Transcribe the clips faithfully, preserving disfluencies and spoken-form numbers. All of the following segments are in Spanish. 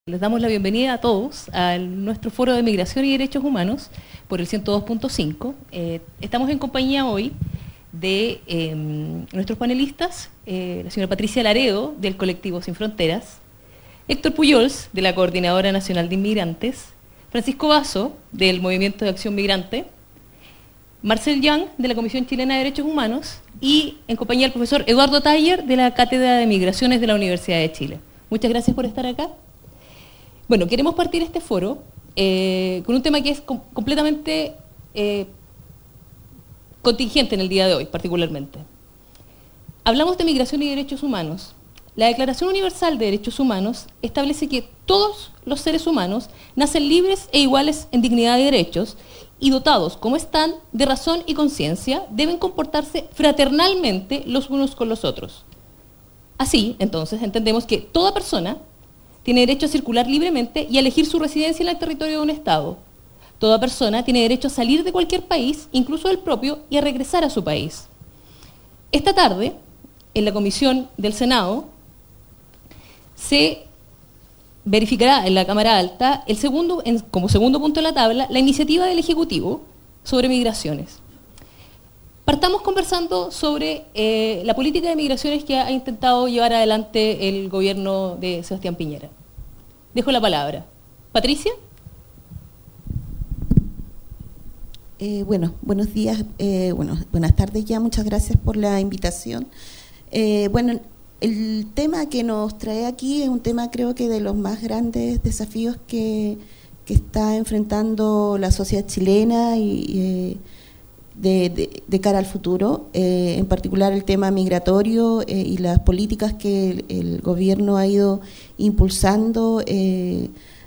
Les damos la bienvenida a todos a nuestro foro de Migración y Derechos Humanos por el ciento dos punto cinco. Eh, estamos en compañía hoy de eh, nuestros panelistas, eh, la señora Patricia Laredo, del colectivo Sin Fronteras, Héctor Pujols, de la Coordinadora Nacional de Inmigrantes, Francisco Basso, del Movimiento de Acción Migrante, Marcel Young, de la Comisión Chilena de Derechos Humanos, y en compañía del profesor Eduardo Taller, de la Cátedra de Migraciones de la Universidad de Chile. Muchas gracias por estar acá. Bueno, queremos partir este foro eh, con un tema que es com completamente eh, contingente en el día de hoy, particularmente. Hablamos de migración y derechos humanos. La Declaración Universal de Derechos Humanos establece que todos los seres humanos nacen libres e iguales en dignidad y derechos, y dotados, como están, de razón y conciencia, deben comportarse fraternalmente los unos con los otros. Así, entonces, entendemos que toda persona tiene derecho a circular libremente y a elegir su residencia en el territorio de un Estado. Toda persona tiene derecho a salir de cualquier país, incluso del propio, y a regresar a su país. Esta tarde, en la comisión del Senado, se verificará en la Cámara Alta, el segundo, en, como segundo punto de la tabla, la iniciativa del Ejecutivo sobre migraciones. Partamos conversando sobre eh, la política de migraciones que ha intentado llevar adelante el gobierno de Sebastián Piñera. Dejo la palabra. Patricia. Eh, bueno, buenos días, eh, bueno, buenas tardes ya, muchas gracias por la invitación. Eh, bueno, el tema que nos trae aquí es un tema, creo que de los más grandes desafíos que, que está enfrentando la sociedad chilena y eh, De, de, de cara al futuro, eh, en particular el tema migratorio eh, y las políticas que el, el gobierno ha ido impulsando eh,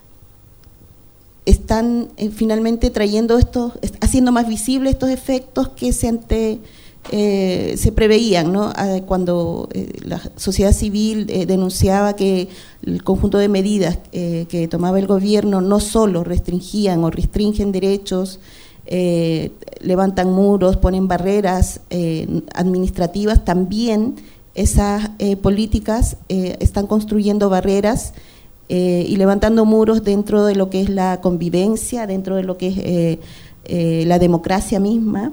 están eh, finalmente trayendo estos, haciendo más visibles estos efectos que se ante eh, se preveían, ¿no? Cuando eh, la sociedad civil eh, denunciaba que el conjunto de medidas eh, que tomaba el gobierno no solo restringían o restringen derechos, Eh, levantan muros, ponen barreras eh, administrativas, también esas eh, políticas eh, están construyendo barreras eh, y levantando muros dentro de lo que es la convivencia, dentro de lo que es eh, eh, la democracia misma,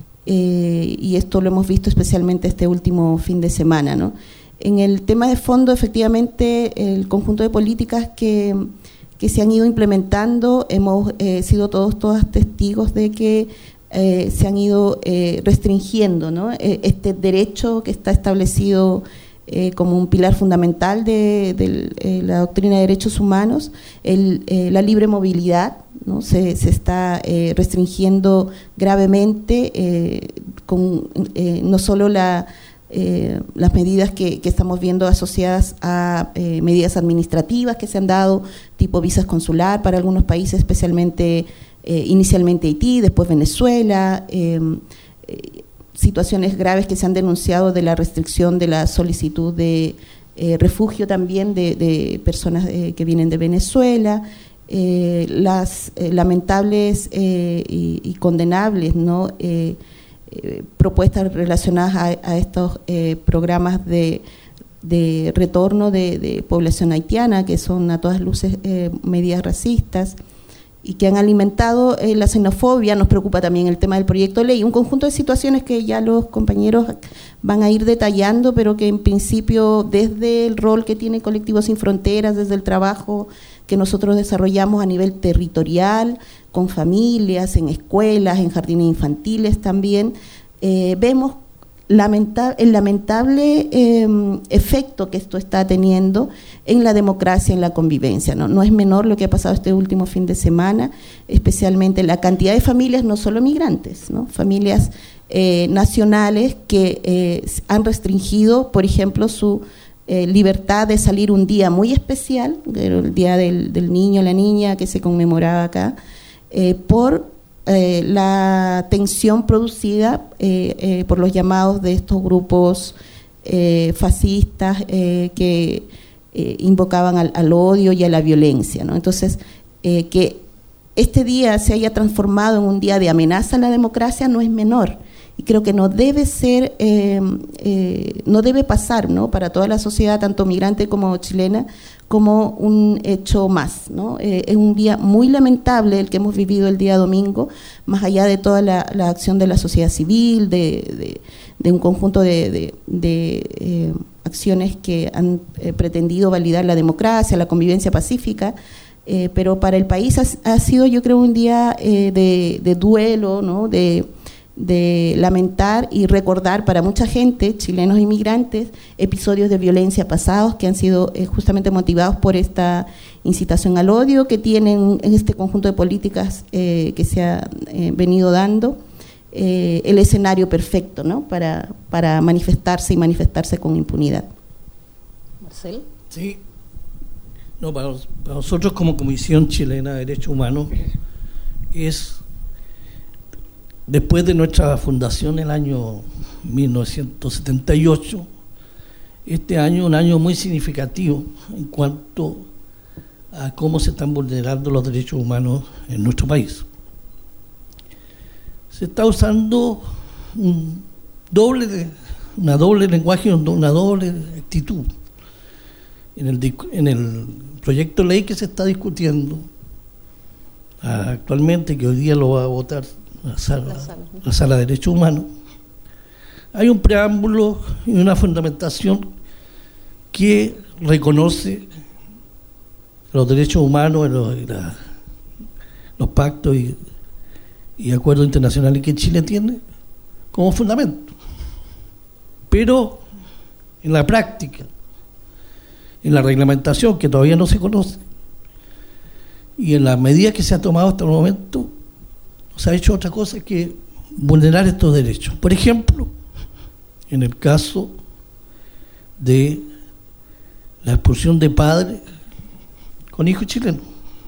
eh, y esto lo hemos visto especialmente este último fin de semana, ¿no? En el tema de fondo, efectivamente, el conjunto de políticas que que se han ido implementando, hemos eh, sido todos, todas testigos de que eh, se han ido eh, restringiendo, ¿no? Eh, este derecho que está establecido eh, como un pilar fundamental de, de eh, la doctrina de derechos humanos, el, eh, la libre movilidad, ¿no? Se, se está eh, restringiendo gravemente, eh, con eh, no solo la Eh, las medidas que, que estamos viendo asociadas a eh, medidas administrativas que se han dado, tipo visas consular para algunos países, especialmente eh, inicialmente Haití, después Venezuela, eh, eh, situaciones graves que se han denunciado de la restricción de la solicitud de eh, refugio también de, de personas eh, que vienen de Venezuela, eh, las eh, lamentables eh, y, y condenables, ¿no? Eh, Eh, propuestas relacionadas a, a estos eh, programas de, de retorno de, de población haitiana, que son a todas luces eh, medidas racistas y que han alimentado eh, la xenofobia. Nos preocupa también el tema del proyecto de ley, un conjunto de situaciones que ya los compañeros van a ir detallando, pero que en principio desde el rol que tiene Colectivo Sin Fronteras, desde el trabajo que nosotros desarrollamos a nivel territorial, con familias, en escuelas, en jardines infantiles también, eh, vemos lamenta el lamentable eh, efecto que esto está teniendo en la democracia, en la convivencia, ¿no? No es menor lo que ha pasado este último fin de semana, especialmente la cantidad de familias, no solo migrantes, ¿no? Familias eh, nacionales que eh, han restringido, por ejemplo, su Eh, libertad de salir un día muy especial, el Día del, del Niño, la Niña, que se conmemoraba acá, eh, por eh, la tensión producida eh, eh, por los llamados de estos grupos eh, fascistas eh, que eh, invocaban al, al odio y a la violencia, ¿no? Entonces, eh, que este día se haya transformado en un día de amenaza a la democracia no es menor. Y creo que no debe ser, eh, eh, no debe pasar, ¿no? Para toda la sociedad, tanto migrante como chilena, como un hecho más, ¿no? Eh, es un día muy lamentable el que hemos vivido el día domingo, más allá de toda la, la acción de la sociedad civil, de, de, de un conjunto de, de, de eh, acciones que han eh, pretendido validar la democracia, la convivencia pacífica, eh, pero para el país ha, ha sido, yo creo, un día eh, de, de duelo, ¿no? de de lamentar y recordar para mucha gente, chilenos inmigrantes, episodios de violencia pasados que han sido eh, justamente motivados por esta incitación al odio que tienen en este conjunto de políticas eh, que se ha eh, venido dando, eh, el escenario perfecto, ¿no? para, para manifestarse y manifestarse con impunidad. Marcel. Sí, no, para, para nosotros como Comisión Chilena de Derechos Humanos es, después de nuestra fundación en el año mil novecientos setenta y ocho, este año un año muy significativo en cuanto a cómo se están vulnerando los derechos humanos en nuestro país. Se está usando un doble, una doble lenguaje, una doble actitud. En el, en el proyecto de ley que se está discutiendo actualmente, que hoy día lo va a votar la sala, la sala, la sala de Derechos Humanos, hay un preámbulo y una fundamentación que reconoce los derechos humanos, los, la, los pactos y, y acuerdos internacionales que Chile tiene como fundamento. Pero en la práctica, en la reglamentación que todavía no se conoce y en las medidas que se ha tomado hasta el momento, se ha hecho otra cosa que vulnerar estos derechos. Por ejemplo, en el caso de la expulsión de padres con hijos chilenos.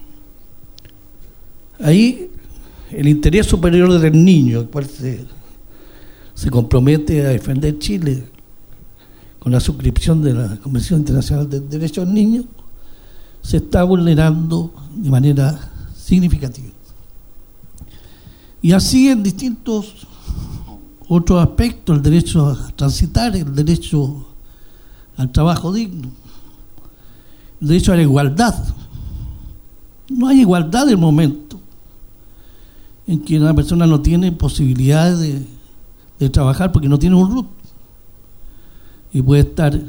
Ahí el interés superior del niño, el cual se, se compromete a defender Chile con la suscripción de la Convención Internacional de Derechos del Niño, se está vulnerando de manera significativa. Y así en distintos otros aspectos, el derecho a transitar, el derecho al trabajo digno, el derecho a la igualdad. No hay igualdad en el momento en que una persona no tiene posibilidades de, de trabajar porque no tiene un R U T y puede estar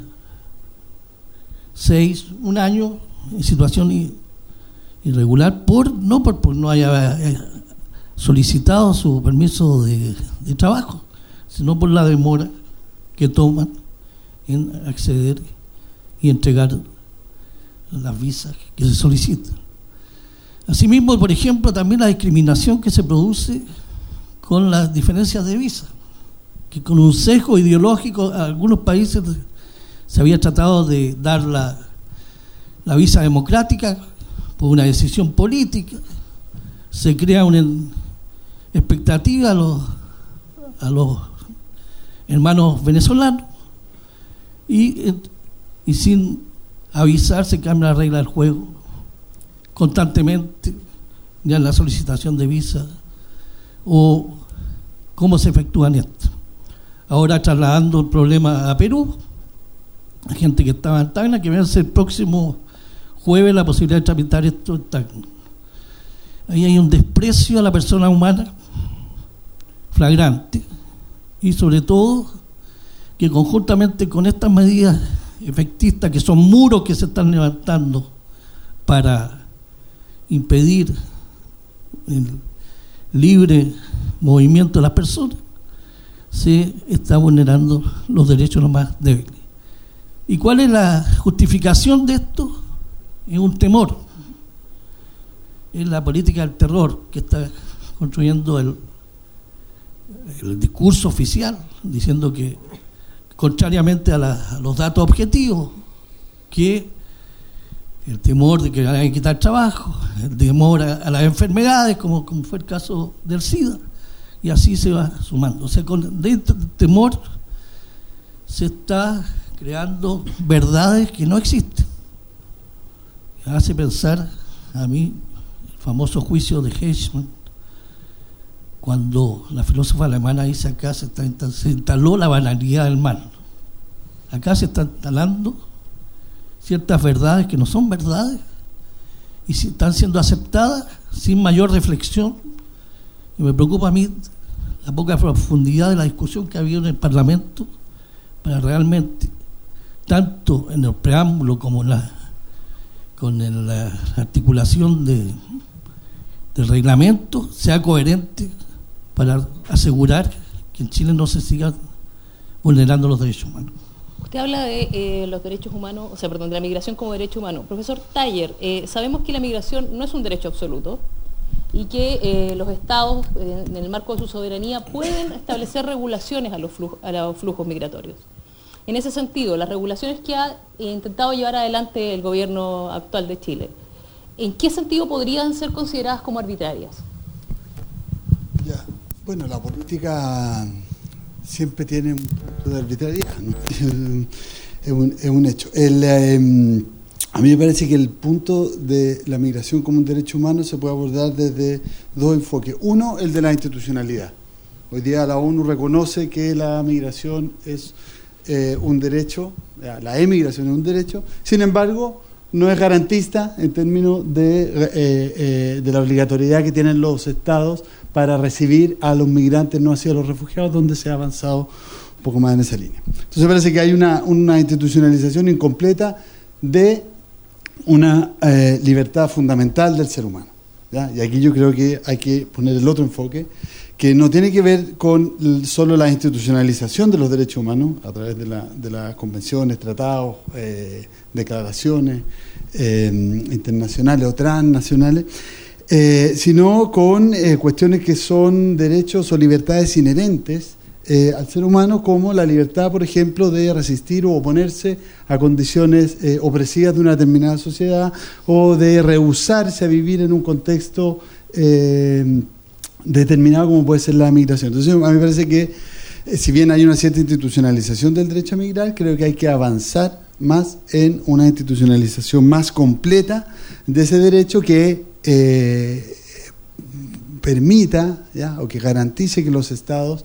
seis, un año en situación irregular por no por, por no haya solicitado su permiso de, de trabajo, sino por la demora que toman en acceder y entregar las visas que se solicitan. Asimismo, por ejemplo, también la discriminación que se produce con las diferencias de visa, que con un sesgo ideológico a algunos países se había tratado de dar la, la visa democrática por una decisión política, se crea una expectativa a los, a los hermanos venezolanos y, y sin avisar se cambia la regla del juego constantemente, ya en la solicitación de visa o cómo se efectúan esto. Ahora trasladando el problema a Perú, la gente que estaba en Tacna, que vence el próximo jueves la posibilidad de tramitar esto en Tacna. Ahí hay un desprecio a la persona humana flagrante y sobre todo que conjuntamente con estas medidas efectistas, que son muros que se están levantando para impedir el libre movimiento de las personas, se está vulnerando los derechos los más débiles. ¿Y cuál es la justificación de esto? Es un temor. Es la política del terror que está construyendo el, el discurso oficial, diciendo que, contrariamente a, la, a los datos objetivos, que el temor de que vayan a quitar trabajo, el temor a, a las enfermedades, como, como fue el caso del SIDA, y así se va sumando. O sea, con dentro del temor se está creando verdades que no existen. Me hace pensar a mí el famoso juicio de Eichmann, cuando la filósofa alemana dice: acá se, está, se instaló la banalidad del mal. Acá se está instalando ciertas verdades que no son verdades y si están siendo aceptadas sin mayor reflexión. Y me preocupa a mí la poca profundidad de la discusión que ha habido en el Parlamento para realmente, tanto en el preámbulo como en la, con el, la articulación de, del reglamento, sea coherente para asegurar que en Chile no se sigan vulnerando los derechos humanos. Usted habla de eh, los derechos humanos, o sea, perdón, de la migración como derecho humano. Profesor Taller, eh, sabemos que la migración no es un derecho absoluto y que eh, los estados, eh, en el marco de su soberanía, pueden establecer regulaciones a los, flujos, a los flujos migratorios. En ese sentido, las regulaciones que ha eh, intentado llevar adelante el gobierno actual de Chile, ¿en qué sentido podrían ser consideradas como arbitrarias? Ya, bueno, la política siempre tiene un punto de arbitrariedad, ¿no? es, un, es un hecho. El, eh, a mí me parece que el punto de la migración como un derecho humano se puede abordar desde dos enfoques. Uno, el de la institucionalidad. Hoy día la ONU reconoce que la migración es eh, un derecho, la emigración es un derecho, sin embargo, no es garantista en términos de, eh, eh, de la obligatoriedad que tienen los estados para recibir a los migrantes, no así a los refugiados, donde se ha avanzado un poco más en esa línea. Entonces parece que hay una, una institucionalización incompleta de una eh, libertad fundamental del ser humano, ¿ya? Y aquí yo creo que hay que poner el otro enfoque, que no tiene que ver con solo la institucionalización de los derechos humanos a través de, la, de las convenciones, tratados, eh, declaraciones eh, internacionales o transnacionales, eh, sino con eh, cuestiones que son derechos o libertades inherentes eh, al ser humano, como la libertad, por ejemplo, de resistir o oponerse a condiciones eh, opresivas de una determinada sociedad, o de rehusarse a vivir en un contexto eh, determinado como puede ser la migración. Entonces, a mí me parece que eh, si bien hay una cierta institucionalización del derecho a migrar, creo que hay que avanzar más en una institucionalización más completa de ese derecho que eh, permita, ¿ya?, o que garantice que los estados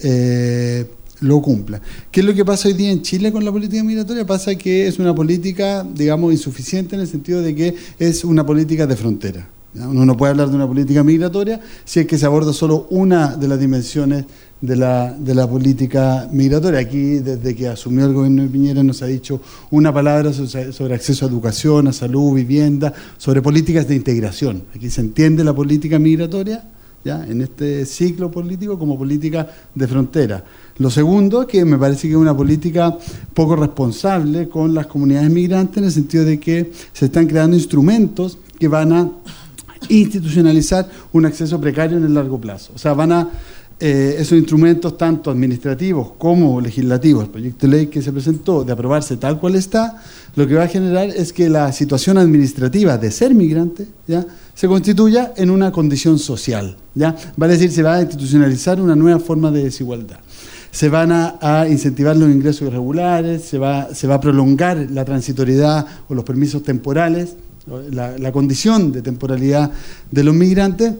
eh, lo cumplan. ¿Qué es lo que pasa hoy día en Chile con la política migratoria? Pasa que es una política, digamos, insuficiente en el sentido de que es una política de frontera. Uno no puede hablar de una política migratoria si es que se aborda solo una de las dimensiones de la, de la política migratoria. Aquí, desde que asumió el gobierno de Piñera, nos ha dicho una palabra sobre, sobre acceso a educación, a salud, vivienda, sobre políticas de integración. Aquí se entiende la política migratoria, ¿ya?, en este ciclo político, como política de frontera. Lo segundo, que me parece que es una política poco responsable con las comunidades migrantes, en el sentido de que se están creando instrumentos que van a institucionalizar un acceso precario en el largo plazo. O sea, van a eh, esos instrumentos, tanto administrativos como legislativos, el proyecto de ley que se presentó, de aprobarse tal cual está, lo que va a generar es que la situación administrativa de ser migrante, ¿ya?, se constituya en una condición social, ¿ya? Vale decir, se va a institucionalizar una nueva forma de desigualdad. Se van a, a incentivar los ingresos irregulares, se va, se va a prolongar la transitoriedad o los permisos temporales, La, la condición de temporalidad de los migrantes,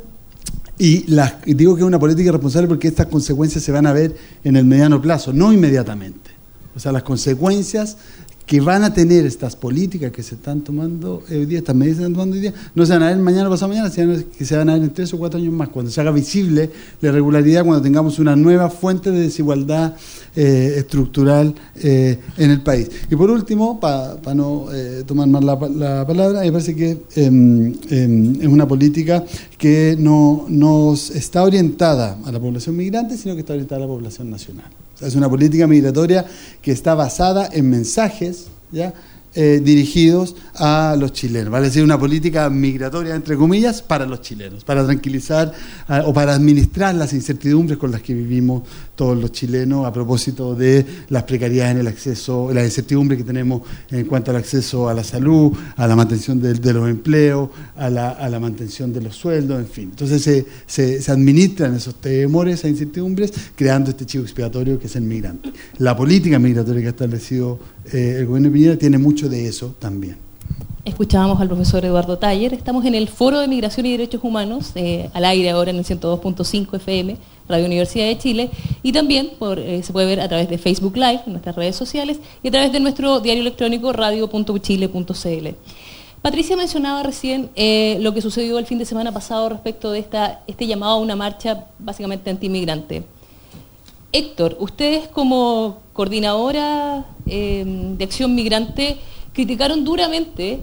y, la, y digo que es una política responsable porque estas consecuencias se van a ver en el mediano plazo, no inmediatamente. O sea, las consecuencias que van a tener estas políticas que se están tomando hoy día, estas medidas que se están tomando hoy día, no se van a ver mañana o pasado mañana, sino que se van a ver en tres o cuatro años más, cuando se haga visible la irregularidad, cuando tengamos una nueva fuente de desigualdad eh, estructural eh, en el país. Y por último, para pa no eh, tomar más la, la palabra, me parece que eh, eh, es una política que no, no está orientada a la población migrante, sino que está orientada a la población nacional. O sea, es una política migratoria que está basada en mensajes, ¿ya?, eh, dirigidos a los chilenos. Vale decir, una política migratoria, entre comillas, para los chilenos, para tranquilizar uh, o para administrar las incertidumbres con las que vivimos todos los chilenos a propósito de las precariedades en el acceso, la incertidumbre que tenemos en cuanto al acceso a la salud, a la mantención de, de los empleos, a la, a la mantención de los sueldos, en fin. Entonces se, se, se administran esos temores, esas incertidumbres, creando este chivo expiatorio que es el migrante. La política migratoria que ha establecido eh, el gobierno de Piñera tiene mucho de eso también. Escuchábamos al profesor Eduardo Taller. Estamos en el Foro de Migración y Derechos Humanos, eh, al aire ahora en el ciento dos punto cinco F M, Radio Universidad de Chile, y también por, eh, se puede ver a través de Facebook Live, en nuestras redes sociales, y a través de nuestro diario electrónico radio punto chile punto c l. Patricia mencionaba recién eh, lo que sucedió el fin de semana pasado respecto de esta, este llamado a una marcha básicamente antimigrante. Héctor, ustedes como coordinadora eh, de Acción Migrante criticaron duramente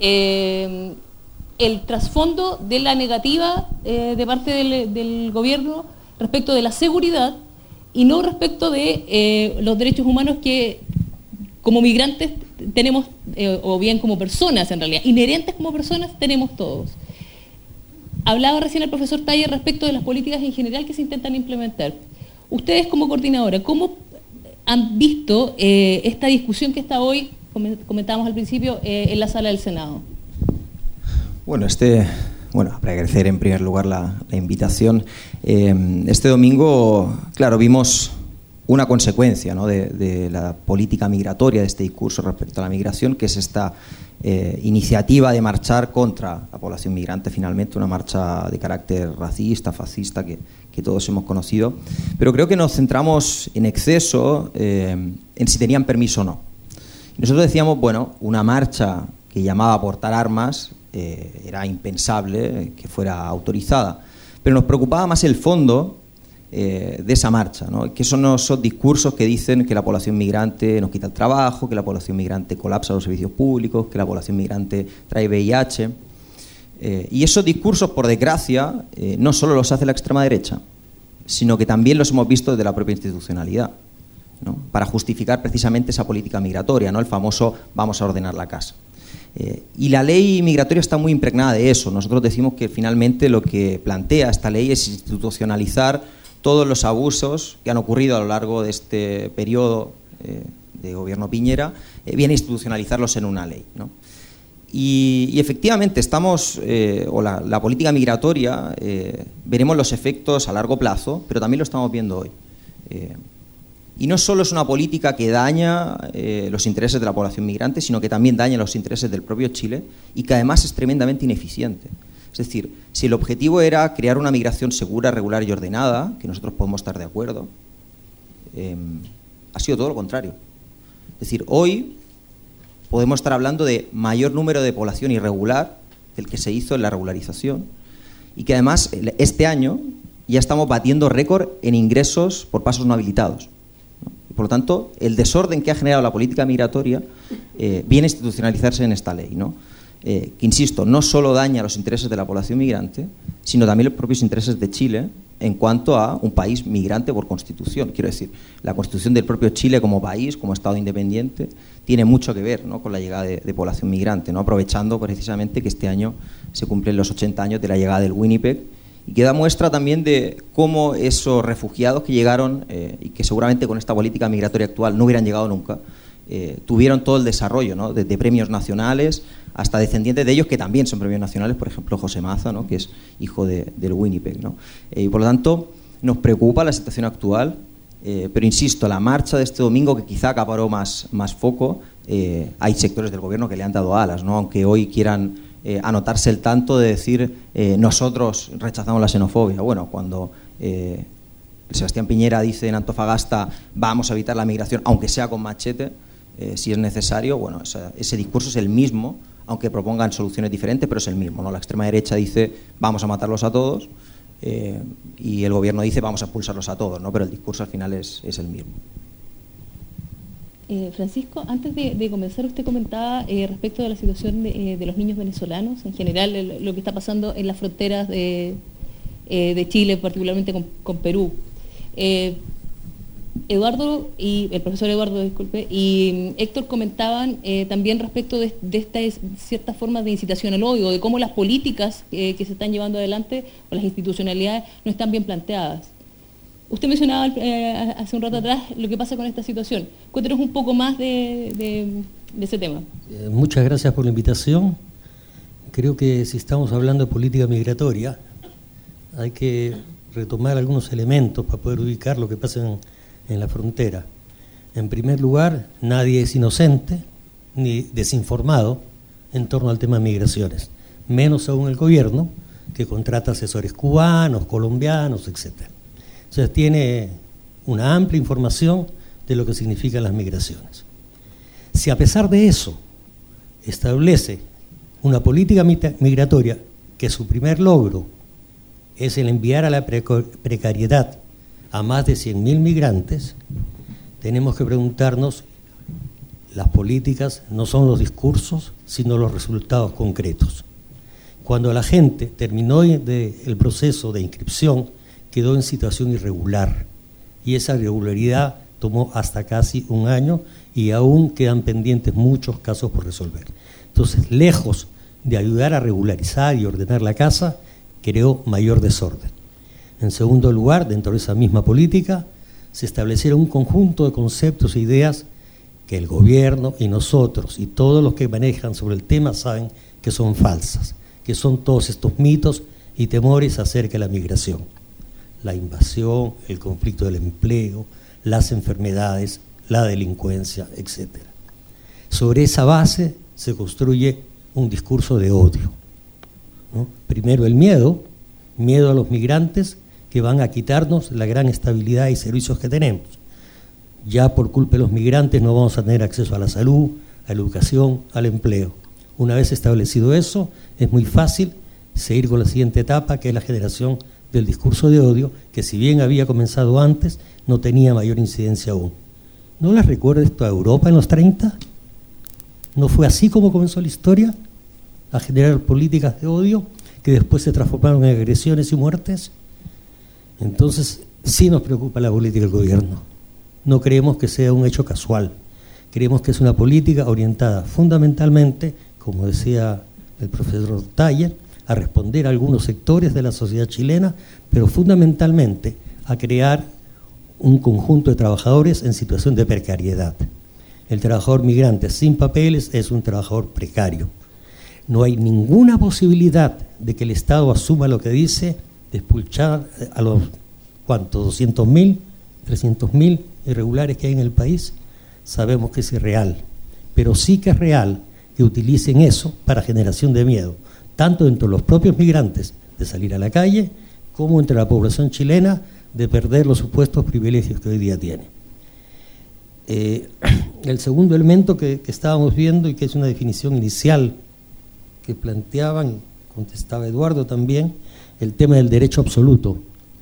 eh, el trasfondo de la negativa eh, de parte del, del gobierno respecto de la seguridad y no respecto de eh, los derechos humanos que como migrantes tenemos, eh, o bien como personas en realidad, inherentes como personas tenemos todos. Hablaba recién el profesor Taller respecto de las políticas en general que se intentan implementar. Ustedes como coordinadora, ¿cómo han visto eh, esta discusión que está hoy, comentábamos al principio, eh, en la sala del Senado? Bueno, este, bueno, para agradecer en primer lugar la, la invitación. Eh, este domingo, claro, vimos una consecuencia, ¿no?, de, de la política migratoria, de este discurso respecto a la migración, que es esta eh, iniciativa de marchar contra la población migrante, finalmente una marcha de carácter racista, fascista, que, que todos hemos conocido. Pero creo que nos centramos en exceso eh, en si tenían permiso o no. Nosotros decíamos, bueno, una marcha que llamaba a portar armas eh, era impensable que fuera autorizada, pero nos preocupaba más el fondo eh, de esa marcha, ¿no?, que son esos discursos que dicen que la población migrante nos quita el trabajo, que la población migrante colapsa los servicios públicos, que la población migrante trae V I H. Eh, y esos discursos, por desgracia, eh, no solo los hace la extrema derecha, sino que también los hemos visto desde la propia institucionalidad, ¿no?, para justificar precisamente esa política migratoria, ¿no?, el famoso vamos a ordenar la casa. Eh, y la ley migratoria está muy impregnada de eso. Nosotros decimos que finalmente lo que plantea esta ley es institucionalizar todos los abusos que han ocurrido a lo largo de este periodo eh, de gobierno Piñera, eh, viene a institucionalizarlos en una ley, ¿no? Y, y efectivamente estamos, eh, o la, la política migratoria, eh, veremos los efectos a largo plazo, pero también lo estamos viendo hoy. Eh, y no solo es una política que daña eh, los intereses de la población migrante, sino que también daña los intereses del propio Chile y que además es tremendamente ineficiente. Es decir, si el objetivo era crear una migración segura, regular y ordenada, que nosotros podemos estar de acuerdo, eh, ha sido todo lo contrario. Es decir, hoy podemos estar hablando de mayor número de población irregular del que se hizo en la regularización y que además este año ya estamos batiendo récord en ingresos por pasos no habilitados, ¿no? Y por lo tanto, el desorden que ha generado la política migratoria eh, viene a institucionalizarse en esta ley, ¿no? Eh, que, insisto, no solo daña los intereses de la población migrante, sino también los propios intereses de Chile en cuanto a un país migrante por constitución. Quiero decir, la constitución del propio Chile como país, como Estado independiente, tiene mucho que ver, ¿no?, con la llegada de, de población migrante, ¿no?, aprovechando precisamente que este año se cumplen los ochenta años de la llegada del Winnipeg, y que da muestra también de cómo esos refugiados que llegaron, eh, y que seguramente con esta política migratoria actual no hubieran llegado nunca, eh, tuvieron todo el desarrollo, ¿no?, desde premios nacionales hasta descendientes de ellos que también son premios nacionales, por ejemplo José Maza, ¿no?, que es hijo de, del Winnipeg, ¿no? Eh, y por lo tanto nos preocupa la situación actual, eh, pero insisto, la marcha de este domingo, que quizá acaparó más, más foco, eh, hay sectores del gobierno que le han dado alas, ¿no?, aunque hoy quieran eh, anotarse el tanto de decir eh, nosotros rechazamos la xenofobia. Bueno, cuando eh, Sebastián Piñera dice en Antofagasta vamos a evitar la migración, aunque sea con machete, eh, si es necesario, bueno, esa, ese discurso es el mismo, aunque propongan soluciones diferentes, pero es el mismo, ¿no? La extrema derecha dice vamos a matarlos a todos eh, y el gobierno dice vamos a expulsarlos a todos, ¿no? Pero el discurso al final es, es el mismo. Eh, Francisco, antes de, de comenzar, usted comentaba eh, respecto de la situación de, eh, de los niños venezolanos, en general el, lo que está pasando en las fronteras de, eh, de Chile, particularmente con, con Perú. Eh, Eduardo y el profesor Eduardo, disculpe, y Héctor comentaban eh, también respecto de, de estas ciertas formas de incitación al odio, de cómo las políticas eh, que se están llevando adelante o las institucionalidades no están bien planteadas. Usted mencionaba eh, hace un rato atrás lo que pasa con esta situación. Cuéntenos un poco más de, de, de ese tema. Eh, muchas gracias por la invitación. Creo que si estamos hablando de política migratoria, hay que retomar algunos elementos para poder ubicar lo que pasa en, en la frontera. En primer lugar, nadie es inocente ni desinformado en torno al tema de migraciones, menos aún el gobierno, que contrata asesores cubanos, colombianos, etcétera. Entonces tiene una amplia información de lo que significan las migraciones. Si a pesar de eso establece una política migratoria que su primer logro es el enviar a la precariedad a más de cien mil migrantes, tenemos que preguntarnos, las políticas no son los discursos, sino los resultados concretos. Cuando la gente terminó de, el proceso de inscripción, quedó en situación irregular, y esa irregularidad tomó hasta casi un año y aún quedan pendientes muchos casos por resolver. Entonces, lejos de ayudar a regularizar y ordenar la casa, creó mayor desorden. En segundo lugar, dentro de esa misma política, se establecieron un conjunto de conceptos e ideas que el gobierno y nosotros y todos los que manejan sobre el tema saben que son falsas, que son todos estos mitos y temores acerca de la migración. La invasión, el conflicto del empleo, las enfermedades, la delincuencia, etcétera. Sobre esa base se construye un discurso de odio, ¿no? Primero el miedo, miedo a los migrantes que van a quitarnos la gran estabilidad y servicios que tenemos. Ya por culpa de los migrantes no vamos a tener acceso a la salud, a la educación, al empleo. Una vez establecido eso, es muy fácil seguir con la siguiente etapa, que es la generación del discurso de odio, que si bien había comenzado antes, no tenía mayor incidencia aún. ¿No les recuerda esto a Europa en los treinta? ¿No fue así como comenzó la historia? A generar políticas de odio que después se transformaron en agresiones y muertes. Entonces, sí nos preocupa la política del gobierno. No creemos que sea un hecho casual. Creemos que es una política orientada fundamentalmente, como decía el profesor Taller, a responder a algunos sectores de la sociedad chilena, pero fundamentalmente a crear un conjunto de trabajadores en situación de precariedad. El trabajador migrante sin papeles es un trabajador precario. No hay ninguna posibilidad de que el Estado asuma lo que dice de expulsar a los, ¿cuántos? doscientos mil, trescientos mil irregulares que hay en el país. Sabemos que es irreal, pero sí que es real que utilicen eso para generación de miedo, tanto entre los propios migrantes de salir a la calle, como entre la población chilena de perder los supuestos privilegios que hoy día tiene. Eh, el segundo elemento que, que estábamos viendo, y que es una definición inicial que planteaban, contestaba Eduardo también, el tema del derecho absoluto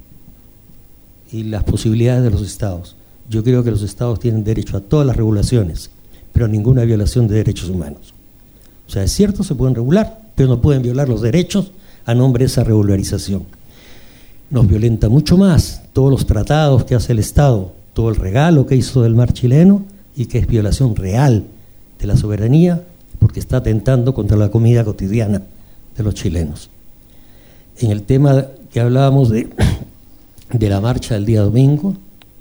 y las posibilidades de los estados. Yo creo que los estados tienen derecho a todas las regulaciones, pero ninguna violación de derechos humanos. O sea, es cierto, se pueden regular, pero no pueden violar los derechos a nombre de esa regularización. Nos violenta mucho más todos los tratados que hace el Estado, todo el regalo que hizo del mar chileno, y que es violación real de la soberanía, porque está atentando contra la comida cotidiana de los chilenos. En el tema que hablábamos de, de la marcha del día domingo,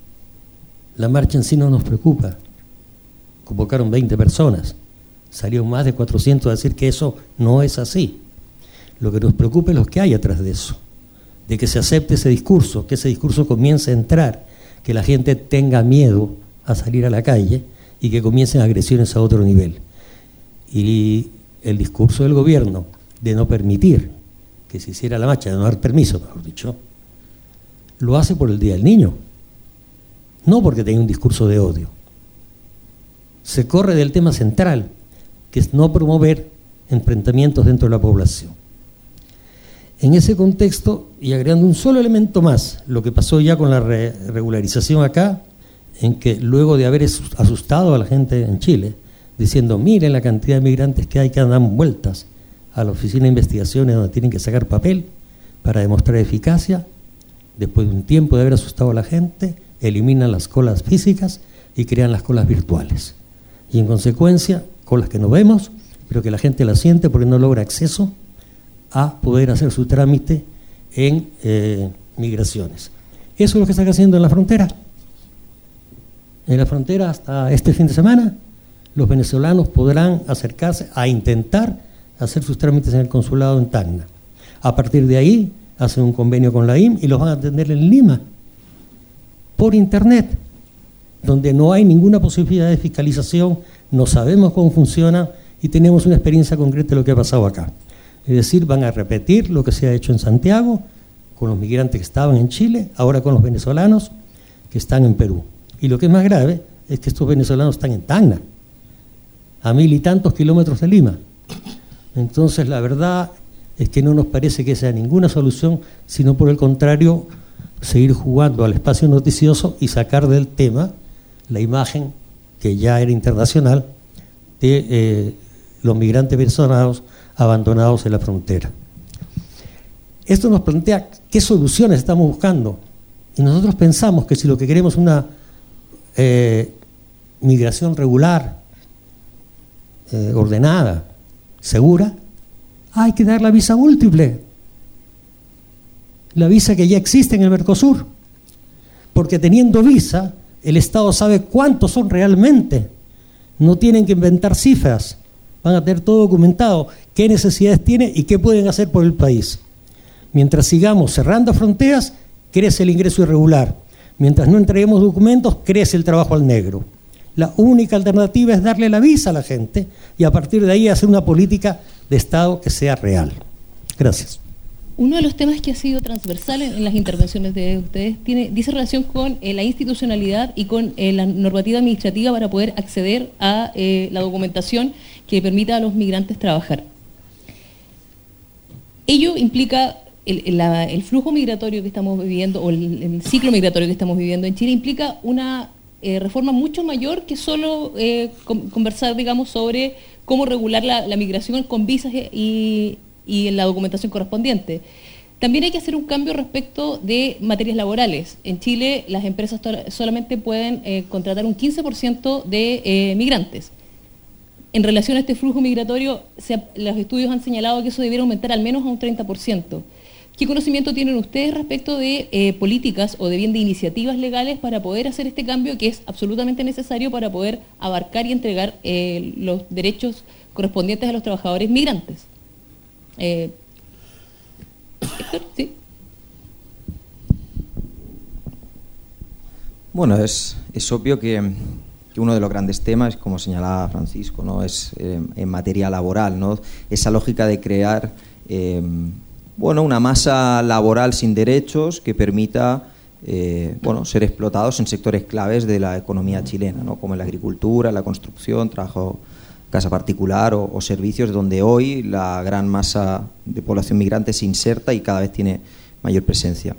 la marcha en sí no nos preocupa. Convocaron veinte personas, salieron más de cuatrocientos a decir que eso no es así. Lo que nos preocupa es lo que hay atrás de eso, de que se acepte ese discurso, que ese discurso comience a entrar, que la gente tenga miedo a salir a la calle y que comiencen agresiones a otro nivel. Y el discurso del gobierno de no permitir que se hiciera la marcha, de no dar permiso, mejor dicho, lo hace por el Día del Niño, no porque tenga un discurso de odio. Se corre del tema central, que es no promover enfrentamientos dentro de la población. En ese contexto, y agregando un solo elemento más, lo que pasó ya con la re regularización acá, en que luego de haber asustado a la gente en Chile, diciendo, miren la cantidad de migrantes que hay que dan vueltas a la oficina de investigaciones donde tienen que sacar papel para demostrar eficacia, después de un tiempo de haber asustado a la gente, eliminan las colas físicas y crean las colas virtuales. Y en consecuencia, colas que no vemos, pero que la gente las siente porque no logra acceso a poder hacer su trámite en eh, migraciones. Eso es lo que están haciendo en la frontera. En la frontera hasta este fin de semana, los venezolanos podrán acercarse a intentar hacer sus trámites en el consulado en Tacna. A partir de ahí, hacen un convenio con la I M y los van a atender en Lima, por internet, donde no hay ninguna posibilidad de fiscalización, no sabemos cómo funciona y tenemos una experiencia concreta de lo que ha pasado acá. Es decir, van a repetir lo que se ha hecho en Santiago, con los migrantes que estaban en Chile, ahora con los venezolanos que están en Perú. Y lo que es más grave es que estos venezolanos están en Tacna, a mil y tantos kilómetros de Lima. Entonces, la verdad es que no nos parece que sea ninguna solución, sino por el contrario, seguir jugando al espacio noticioso y sacar del tema la imagen que ya era internacional de eh, los migrantes venezolanos abandonados en la frontera. Esto nos plantea qué soluciones estamos buscando. Y nosotros pensamos que si lo que queremos es una eh, migración regular, eh, ordenada, segura, hay que dar la visa múltiple, la visa que ya existe en el Mercosur, porque teniendo visa, el Estado sabe cuántos son realmente, no tienen que inventar cifras, van a tener todo documentado, qué necesidades tienen y qué pueden hacer por el país. Mientras sigamos cerrando fronteras, crece el ingreso irregular. Mientras no entreguemos documentos, crece el trabajo al negro. La única alternativa es darle la visa a la gente y a partir de ahí hacer una política de Estado que sea real. Gracias. Uno de los temas que ha sido transversal en, en las intervenciones de ustedes tiene, dice relación con eh, la institucionalidad y con eh, la normativa administrativa para poder acceder a eh, la documentación que permita a los migrantes trabajar. Ello implica el, la, el flujo migratorio que estamos viviendo, o el, el ciclo migratorio que estamos viviendo en Chile, implica una eh, reforma mucho mayor que solo eh, con, conversar, digamos, sobre cómo regular la, la migración con visas y, y en la documentación correspondiente. También hay que hacer un cambio respecto de materias laborales. En Chile las empresas solamente pueden eh, contratar un quince por ciento de eh, migrantes. En relación a este flujo migratorio, se, los estudios han señalado que eso debiera aumentar al menos a un treinta por ciento. ¿Qué conocimiento tienen ustedes respecto de eh, políticas o de bien de iniciativas legales para poder hacer este cambio que es absolutamente necesario para poder abarcar y entregar eh, los derechos correspondientes a los trabajadores migrantes? Eh, Héctor, ¿sí? Bueno, es, es obvio que, que uno de los grandes temas, como señalaba Francisco, ¿no?, es eh, en materia laboral, ¿no?, esa lógica de crear eh, bueno, una masa laboral sin derechos que permita eh, bueno, ser explotados en sectores claves de la economía chilena, ¿no?, como en la agricultura, la construcción, trabajo casa particular o, o servicios, donde hoy la gran masa de población migrante se inserta y cada vez tiene mayor presencia.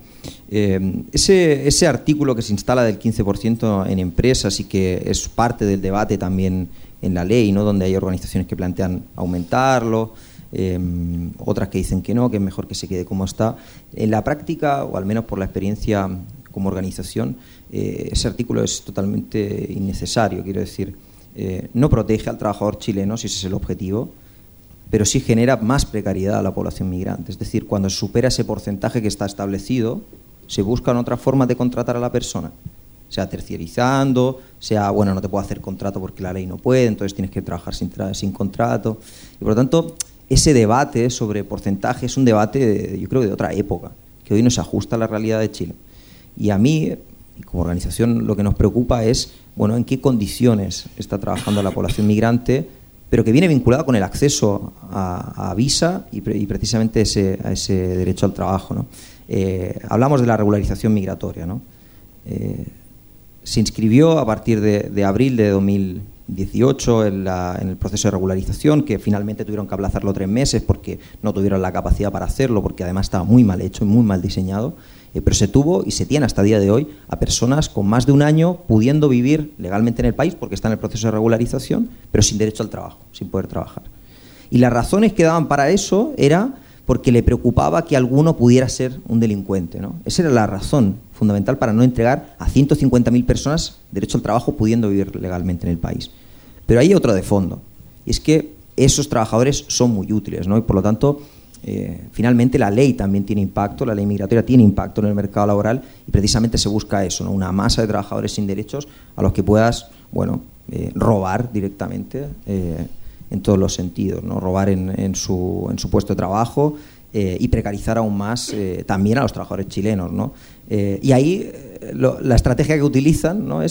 Eh, ese, ese artículo que se instala del quince por ciento en empresas y que es parte del debate también en la ley, ¿no?, donde hay organizaciones que plantean aumentarlo, eh, otras que dicen que no, que es mejor que se quede como está. En la práctica, o al menos por la experiencia como organización, eh, ese artículo es totalmente innecesario, quiero decir. Eh, no protege al trabajador chileno, si ese es el objetivo, pero sí genera más precariedad a la población migrante. Es decir, cuando se supera ese porcentaje que está establecido, se buscan otras formas de contratar a la persona, sea terciarizando, sea, bueno, no te puedo hacer contrato porque la ley no puede, entonces tienes que trabajar sin, tra sin contrato. Y por lo tanto, ese debate sobre porcentaje es un debate, de, yo creo, de otra época, que hoy no se ajusta a la realidad de Chile. Y a mí, como organización, lo que nos preocupa es, bueno, en qué condiciones está trabajando la población migrante, pero que viene vinculada con el acceso a, a visa y, pre, y precisamente ese, a ese derecho al trabajo, ¿no? Eh, hablamos de la regularización migratoria, ¿no? Eh, se inscribió a partir de, de abril de dos mil dieciocho en, la, en el proceso de regularización, que finalmente tuvieron que aplazarlo tres meses porque no tuvieron la capacidad para hacerlo, porque además estaba muy mal hecho y muy mal diseñado. Eh, pero se tuvo y se tiene hasta el día de hoy a personas con más de un año pudiendo vivir legalmente en el país porque está en el proceso de regularización, pero sin derecho al trabajo, sin poder trabajar. Y las razones que daban para eso era porque le preocupaba que alguno pudiera ser un delincuente, ¿no? Esa era la razón fundamental para no entregar a ciento cincuenta mil personas derecho al trabajo pudiendo vivir legalmente en el país. Pero hay otro de fondo, y es que esos trabajadores son muy útiles, ¿no? Y por lo tanto, Eh, finalmente la ley también tiene impacto, la ley migratoria tiene impacto en el mercado laboral y precisamente se busca eso, ¿no?, una masa de trabajadores sin derechos a los que puedas, bueno, eh, robar directamente eh, en todos los sentidos, ¿no?, robar en, en, su, en su puesto de trabajo eh, y precarizar aún más eh, también a los trabajadores chilenos, ¿no? Eh, y ahí eh, lo, la estrategia que utilizan, ¿no?, es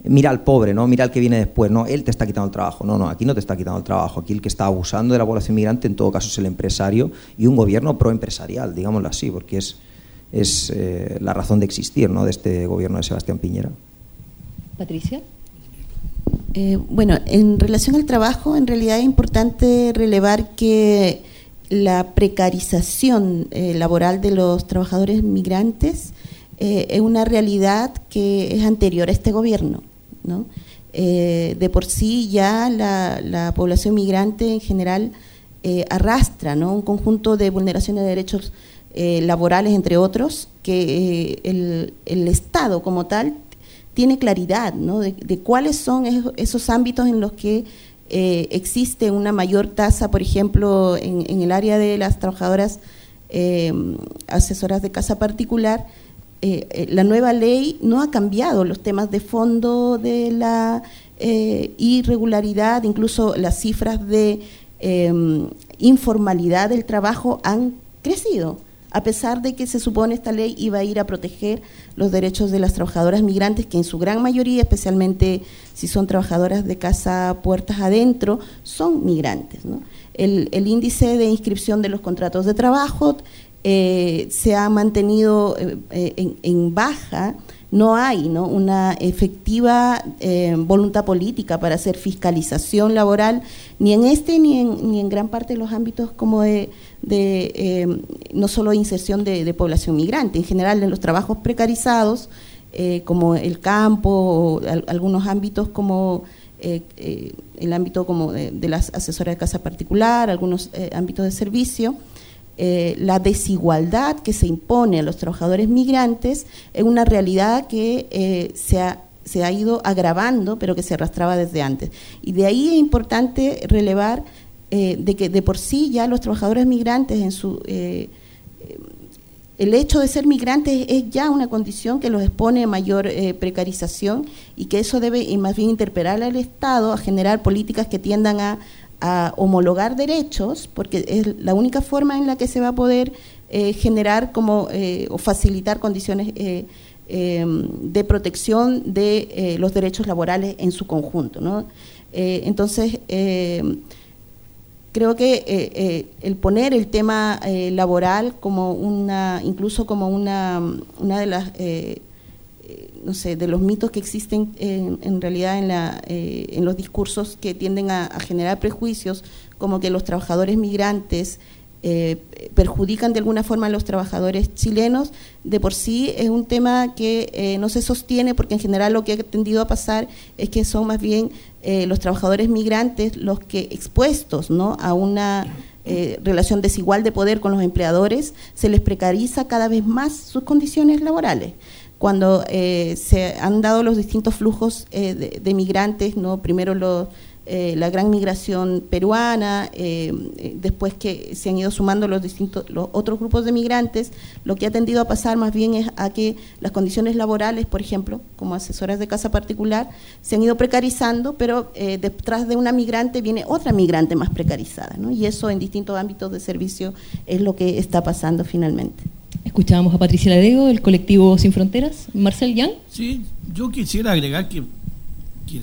mira al pobre, ¿no? Mira al que viene después, no, él te está quitando el trabajo. No, no, aquí no te está quitando el trabajo. Aquí el que está abusando de la población migrante en todo caso es el empresario y un gobierno proempresarial, digámoslo así, porque es, es eh, la razón de existir, ¿no?, de este gobierno de Sebastián Piñera. Patricia. Eh, bueno, en relación al trabajo, en realidad es importante relevar que la precarización eh, laboral de los trabajadores migrantes eh, es una realidad que es anterior a este gobierno, ¿no? Eh, de por sí ya la, la población migrante en general eh, arrastra, ¿no?, un conjunto de vulneraciones de derechos eh, laborales, entre otros, que eh, el, el Estado como tal tiene claridad, ¿no?, de, de cuáles son esos, esos ámbitos en los que eh, existe una mayor tasa, por ejemplo, en, en el área de las trabajadoras eh, asesoras de casa particular. Eh, la nueva ley no ha cambiado los temas de fondo de la eh, irregularidad, incluso las cifras de eh, informalidad del trabajo han crecido, a pesar de que se supone esta ley iba a ir a proteger los derechos de las trabajadoras migrantes, que en su gran mayoría, especialmente si son trabajadoras de casa puertas adentro, son migrantes, ¿no? El, el índice de inscripción de los contratos de trabajo Eh, se ha mantenido eh, en, en baja, no hay, ¿no?, una efectiva eh, voluntad política para hacer fiscalización laboral, ni en este ni en, ni en gran parte de los ámbitos como de, de eh, no solo inserción de, de población migrante, en general en los trabajos precarizados, eh, como el campo, o al, algunos ámbitos como eh, eh, el ámbito como de, de las asesoras de casa particular, algunos eh, ámbitos de servicio. Eh, la desigualdad que se impone a los trabajadores migrantes es una realidad que eh, se, ha, se ha ido agravando, pero que se arrastraba desde antes. Y de ahí es importante relevar eh, de que de por sí ya los trabajadores migrantes, en su eh, el hecho de ser migrantes es ya una condición que los expone a mayor eh, precarización, y que eso debe y más bien interpelar al Estado a generar políticas que tiendan a a homologar derechos, porque es la única forma en la que se va a poder eh, generar como eh, o facilitar condiciones eh, eh, de protección de eh, los derechos laborales en su conjunto, ¿no? Eh, entonces, eh, creo que eh, eh, el poner el tema eh, laboral como una, incluso como una, una de las eh, no sé, de los mitos que existen en, en realidad en, la, eh, en los discursos que tienden a, a generar prejuicios, como que los trabajadores migrantes eh, perjudican de alguna forma a los trabajadores chilenos, de por sí es un tema que eh, no se sostiene, porque en general lo que ha tendido a pasar es que son más bien eh, los trabajadores migrantes los que, expuestos, ¿no?, a una eh, relación desigual de poder con los empleadores, se les precariza cada vez más sus condiciones laborales. Cuando eh, se han dado los distintos flujos eh, de, de migrantes, ¿no?, primero los, eh, la gran migración peruana, eh, después que se han ido sumando los distintos los otros grupos de migrantes, lo que ha tendido a pasar más bien es a que las condiciones laborales, por ejemplo, como asesoras de casa particular, se han ido precarizando, pero eh, detrás de una migrante viene otra migrante más precarizada, ¿no? Y eso en distintos ámbitos de servicio es lo que está pasando finalmente. Escuchábamos a Patricia Ladego, del colectivo Sin Fronteras. Marcel Yang. Sí, yo quisiera agregar que, que,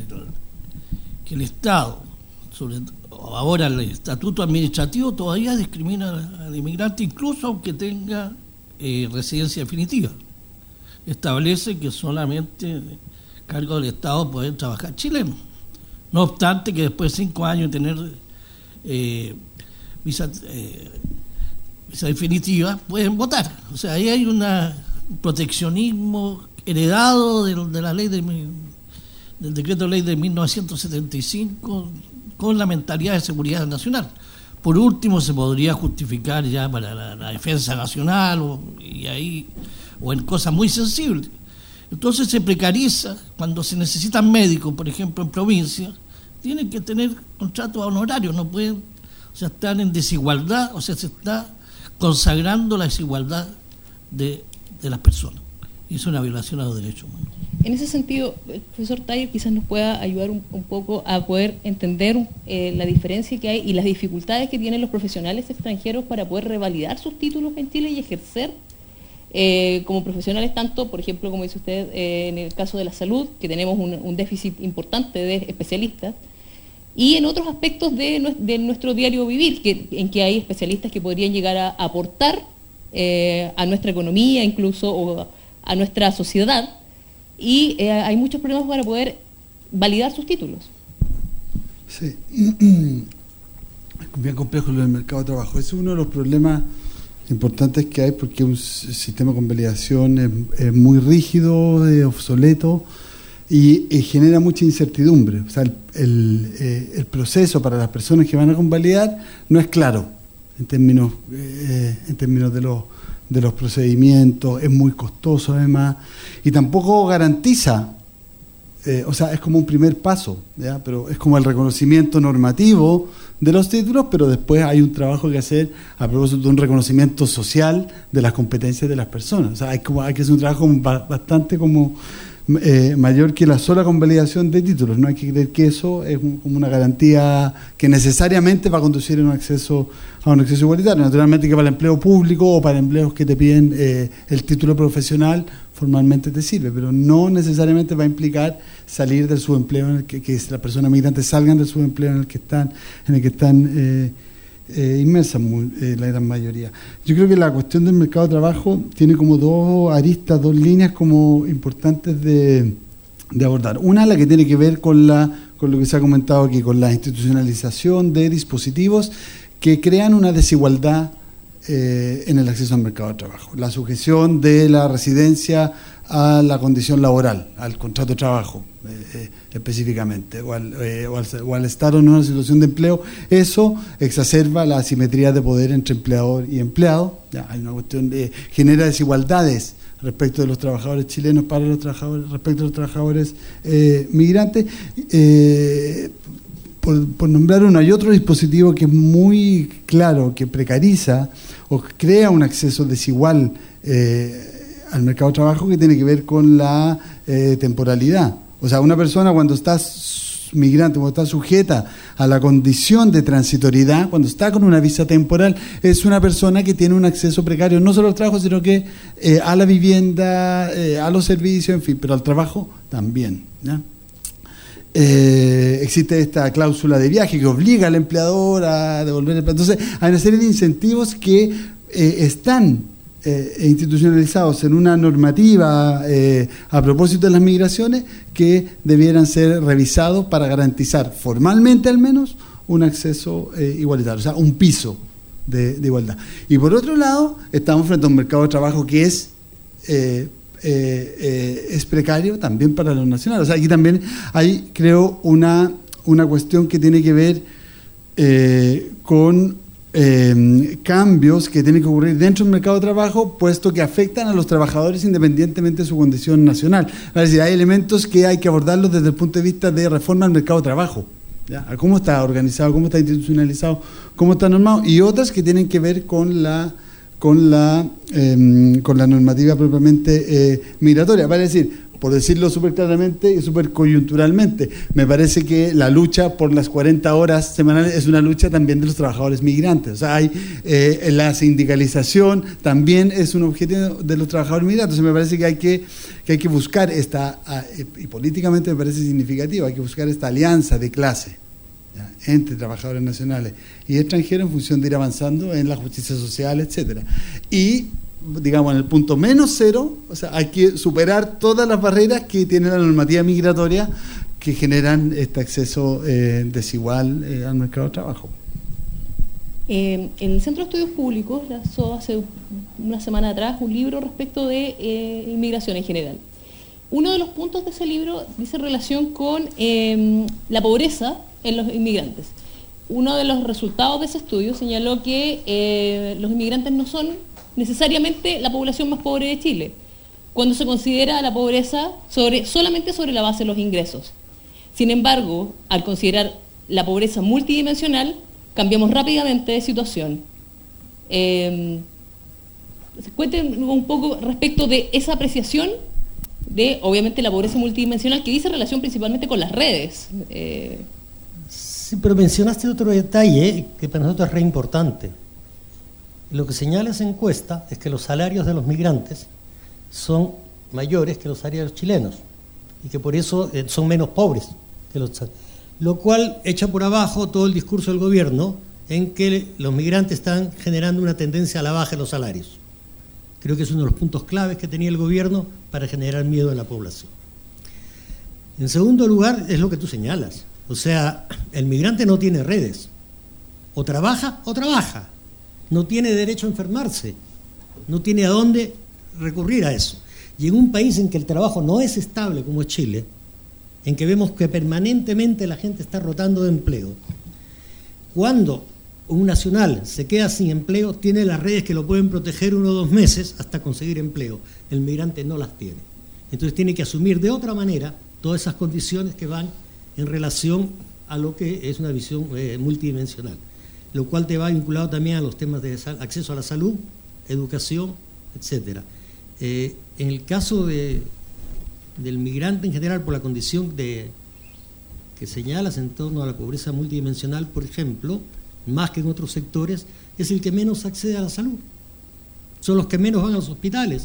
que el Estado, sobre ahora el estatuto administrativo, todavía discrimina al inmigrante, incluso aunque tenga eh, residencia definitiva. Establece que solamente cargo del Estado pueden trabajar chilenos. No obstante que después de cinco años de tener eh, visa... Eh, esa definitiva, pueden votar. O sea, ahí hay una, un proteccionismo heredado de, de la ley de, del decreto de ley de mil novecientos setenta y cinco, con la mentalidad de seguridad nacional. Por último, se podría justificar ya para la, la defensa nacional o, y ahí, o en cosas muy sensibles. Entonces se precariza cuando se necesitan médicos, por ejemplo, en provincia, tienen que tener contratos honorarios, no pueden, o sea, están en desigualdad, o sea, se está consagrando la desigualdad de, de las personas. Y es una violación a los derechos humanos. En ese sentido, el profesor Taller quizás nos pueda ayudar un, un poco a poder entender eh, la diferencia que hay y las dificultades que tienen los profesionales extranjeros para poder revalidar sus títulos en Chile y ejercer eh, como profesionales, tanto, por ejemplo, como dice usted, eh, en el caso de la salud, que tenemos un, un déficit importante de especialistas, y en otros aspectos de, de nuestro diario vivir, que, en que hay especialistas que podrían llegar a aportar eh, a nuestra economía incluso, o a nuestra sociedad, y eh, hay muchos problemas para poder validar sus títulos. Sí, es bien complejo lo del mercado de trabajo. Ese es uno de los problemas importantes que hay, porque un sistema con validación es, es muy rígido, es obsoleto y, y genera mucha incertidumbre. O sea, el, el, eh, el proceso para las personas que van a convalidar no es claro en términos, eh, en términos de los, de los procedimientos, es muy costoso además, y tampoco garantiza. Eh, o sea, es como un primer paso, ¿ya? Pero es como el reconocimiento normativo de los títulos, pero después hay un trabajo que hacer a propósito de un reconocimiento social de las competencias de las personas. O sea, hay, como, hay que hacer un trabajo bastante como eh, mayor que la sola convalidación de títulos. No hay que creer que eso es un, como una garantía que necesariamente va a conducir a un acceso a un acceso igualitario. Naturalmente que para el empleo público o para empleos que te piden eh, el título profesional formalmente te sirve, pero no necesariamente va a implicar salir del subempleo en el que, que las personas migrantes salgan del subempleo en el que están, en el que están eh, eh, inmersas muy, eh, la gran mayoría. Yo creo que la cuestión del mercado de trabajo tiene como dos aristas, dos líneas como importantes de, de abordar. Una, la que tiene que ver con la con lo que se ha comentado aquí, con la institucionalización de dispositivos que crean una desigualdad Eh, en el acceso al mercado de trabajo. La sujeción de la residencia a la condición laboral, al contrato de trabajo eh, eh, específicamente, o al, eh, o, al, o al estar en una situación de empleo, eso exacerba la asimetría de poder entre empleador y empleado. Ya, hay una cuestión de, genera desigualdades respecto de los trabajadores chilenos para los trabajadores, respecto a los trabajadores eh, migrantes. Eh, Por, por nombrar uno, hay otro dispositivo que es muy claro, que precariza o crea un acceso desigual eh, al mercado de trabajo, que tiene que ver con la eh, temporalidad. O sea, una persona cuando está migrante, cuando está sujeta a la condición de transitoriedad, cuando está con una visa temporal, es una persona que tiene un acceso precario no solo al trabajo, sino que eh, a la vivienda, eh, a los servicios, en fin, pero al trabajo también, ¿ya? Eh, existe esta cláusula de viaje que obliga al empleador a devolver el plan. Entonces hay una serie de incentivos que eh, están eh, institucionalizados en una normativa eh, a propósito de las migraciones, que debieran ser revisados para garantizar formalmente al menos un acceso eh, igualitario, o sea, un piso de, de igualdad. Y por otro lado, estamos frente a un mercado de trabajo que es eh, Eh, eh, es precario también para los nacionales. O sea, aquí también hay, creo, una, una cuestión que tiene que ver eh, con eh, cambios que tienen que ocurrir dentro del mercado de trabajo, puesto que afectan a los trabajadores independientemente de su condición nacional. Es decir, hay elementos que hay que abordarlos desde el punto de vista de reforma del mercado de trabajo, ¿ya? Cómo está organizado, cómo está institucionalizado, cómo está normado, y otras que tienen que ver con la con la eh, con la normativa propiamente eh, migratoria. Vale decir, por decirlo súper claramente y súper coyunturalmente, me parece que la lucha por las cuarenta horas semanales es una lucha también de los trabajadores migrantes. O sea, hay eh, la sindicalización también es un objetivo de los trabajadores migrantes. Entonces me parece que hay que, que hay que buscar esta, y políticamente me parece significativo, hay que buscar esta alianza de clase, ¿ya?, entre trabajadores nacionales y extranjeros, en función de ir avanzando en la justicia social, etcétera. Y, digamos, en el punto menos cero, o sea, hay que superar todas las barreras que tiene la normativa migratoria que generan este acceso eh, desigual eh, al mercado de trabajo. Eh, en el Centro de Estudios Públicos lanzó hace una semana atrás un libro respecto de eh, inmigración en general. Uno de los puntos de ese libro dice relación con eh, la pobreza en los inmigrantes. Uno de los resultados de ese estudio señaló que eh, los inmigrantes no son necesariamente la población más pobre de Chile, cuando se considera la pobreza sobre, solamente sobre la base de los ingresos. Sin embargo, al considerar la pobreza multidimensional, cambiamos rápidamente de situación. Eh, cuéntenme un poco respecto de esa apreciación de, obviamente, la pobreza multidimensional, que dice relación principalmente con las redes. Eh, Sí, pero mencionaste otro detalle que para nosotros es re importante. Lo que señala esa encuesta es que los salarios de los migrantes son mayores que los salarios chilenos y que por eso eh, son menos pobres que los, lo cual echa por abajo todo el discurso del gobierno en que los migrantes están generando una tendencia a la baja de los salarios. Creo que es uno de los puntos claves que tenía el gobierno para generar miedo en la población. En segundo lugar, es lo que tú señalas. O sea, el migrante no tiene redes. O trabaja o trabaja. No tiene derecho a enfermarse. No tiene a dónde recurrir a eso. Y en un país en que el trabajo no es estable como es Chile, en que vemos que permanentemente la gente está rotando de empleo, cuando un nacional se queda sin empleo, tiene las redes que lo pueden proteger uno o dos meses hasta conseguir empleo. El migrante no las tiene. Entonces tiene que asumir de otra manera todas esas condiciones que van en relación a lo que es una visión eh, multidimensional, lo cual te va vinculado también a los temas de acceso a la salud, educación, etcétera. Eh, en el caso de, del migrante en general, por la condición de, que señalas en torno a la pobreza multidimensional, por ejemplo, más que en otros sectores, es el que menos accede a la salud. Son los que menos van a los hospitales.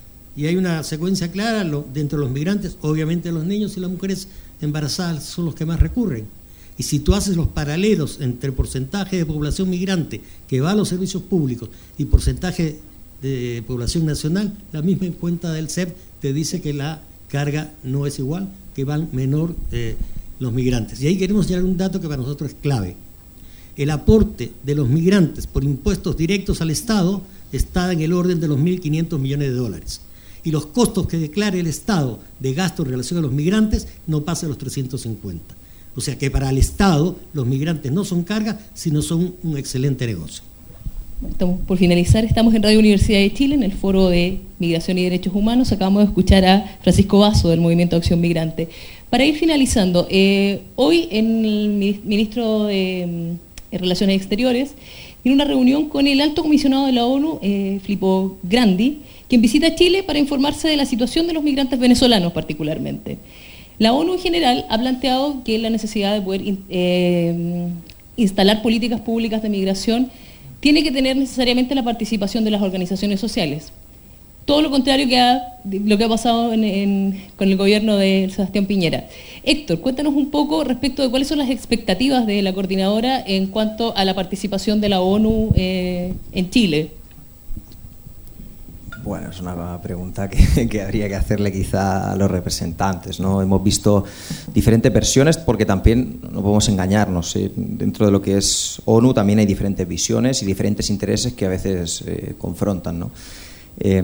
Y hay una secuencia clara, lo, dentro de los migrantes, obviamente los niños y las mujeres embarazadas son los que más recurren. Y si tú haces los paralelos entre porcentaje de población migrante que va a los servicios públicos y porcentaje de población nacional, la misma cuenta del C E P te dice que la carga no es igual, que van menor eh, los migrantes. Y ahí queremos llegar a un dato que para nosotros es clave. El aporte de los migrantes por impuestos directos al Estado está en el orden de los mil quinientos millones de dólares. Y los costos que declare el Estado de gasto en relación a los migrantes no pasan los trescientos cincuenta. O sea que para el Estado los migrantes no son carga, sino son un excelente negocio. Estamos por finalizar, estamos en Radio Universidad de Chile, en el Foro de Migración y Derechos Humanos. Acabamos de escuchar a Francisco Basso del Movimiento Acción Migrante. Para ir finalizando, eh, hoy en el ministro de eh, Relaciones Exteriores tiene una reunión con el alto comisionado de la ONU, eh, Filippo Grandi, quien visita Chile para informarse de la situación de los migrantes venezolanos particularmente. La ONU en general ha planteado que la necesidad de poder eh, instalar políticas públicas de migración tiene que tener necesariamente la participación de las organizaciones sociales. Todo lo contrario que ha, lo que ha pasado en, en, con el gobierno de Sebastián Piñera. Héctor, cuéntanos un poco respecto de cuáles son las expectativas de la coordinadora en cuanto a la participación de la ONU eh, en Chile. Bueno, es una pregunta que, que habría que hacerle quizá a los representantes, ¿no? Hemos visto diferentes versiones porque también no podemos engañarnos, ¿eh? Dentro de lo que es ONU también hay diferentes visiones y diferentes intereses que a veces eh, confrontan, ¿no? Eh,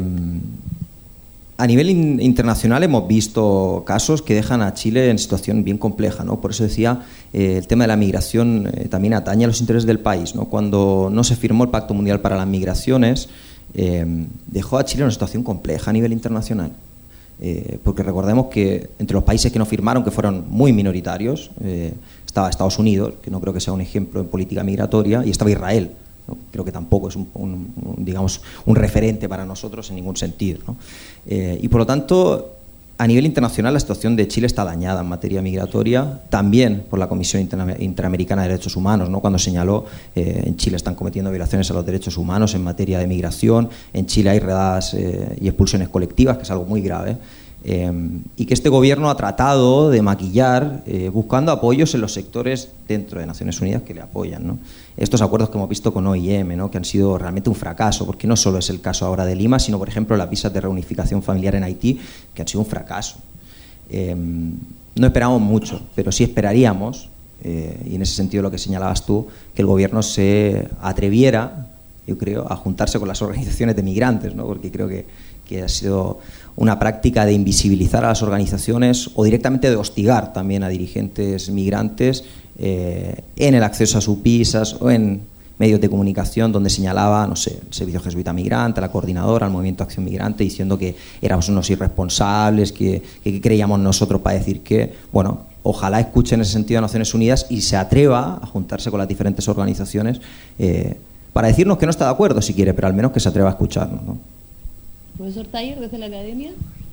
a nivel in, internacional hemos visto casos que dejan a Chile en situación bien compleja, ¿no? Por eso decía, eh, el tema de la migración eh, también atañe a los intereses del país, ¿no? Cuando no se firmó el Pacto Mundial para las Migraciones, Eh, dejó a Chile en una situación compleja a nivel internacional, eh, porque recordemos que entre los países que no firmaron, que fueron muy minoritarios, eh, estaba Estados Unidos, que no creo que sea un ejemplo en política migratoria, y estaba Israel, ¿no? Creo que tampoco es un, un, un, digamos, un referente para nosotros en ningún sentido, ¿no? Eh, y por lo tanto, a nivel internacional la situación de Chile está dañada en materia migratoria, también por la Comisión Interamericana de Derechos Humanos, ¿no? Cuando señaló eh, en Chile están cometiendo violaciones a los derechos humanos en materia de migración, en Chile hay redadas eh, y expulsiones colectivas, que es algo muy grave, eh, y que este gobierno ha tratado de maquillar eh, buscando apoyos en los sectores dentro de Naciones Unidas que le apoyan, ¿no? Estos acuerdos que hemos visto con O I M, ¿no? Que han sido realmente un fracaso, porque no solo es el caso ahora de Lima, sino por ejemplo las visas de reunificación familiar en Haití, que han sido un fracaso. Eh, no esperamos mucho, pero sí esperaríamos, eh, y en ese sentido lo que señalabas tú, que el gobierno se atreviera, yo creo, a juntarse con las organizaciones de migrantes, ¿no? Porque creo que, que ha sido una práctica de invisibilizar a las organizaciones o directamente de hostigar también a dirigentes migrantes eh, en el acceso a sus visas o en medios de comunicación donde señalaba, no sé, el Servicio Jesuita Migrante, a la coordinadora, al Movimiento Acción Migrante, diciendo que éramos unos irresponsables, que, que creíamos nosotros para decir que, bueno, ojalá escuche en ese sentido a Naciones Unidas y se atreva a juntarse con las diferentes organizaciones eh, para decirnos que no está de acuerdo si quiere, pero al menos que se atreva a escucharnos, ¿no? Profesor Taller, desde la academia.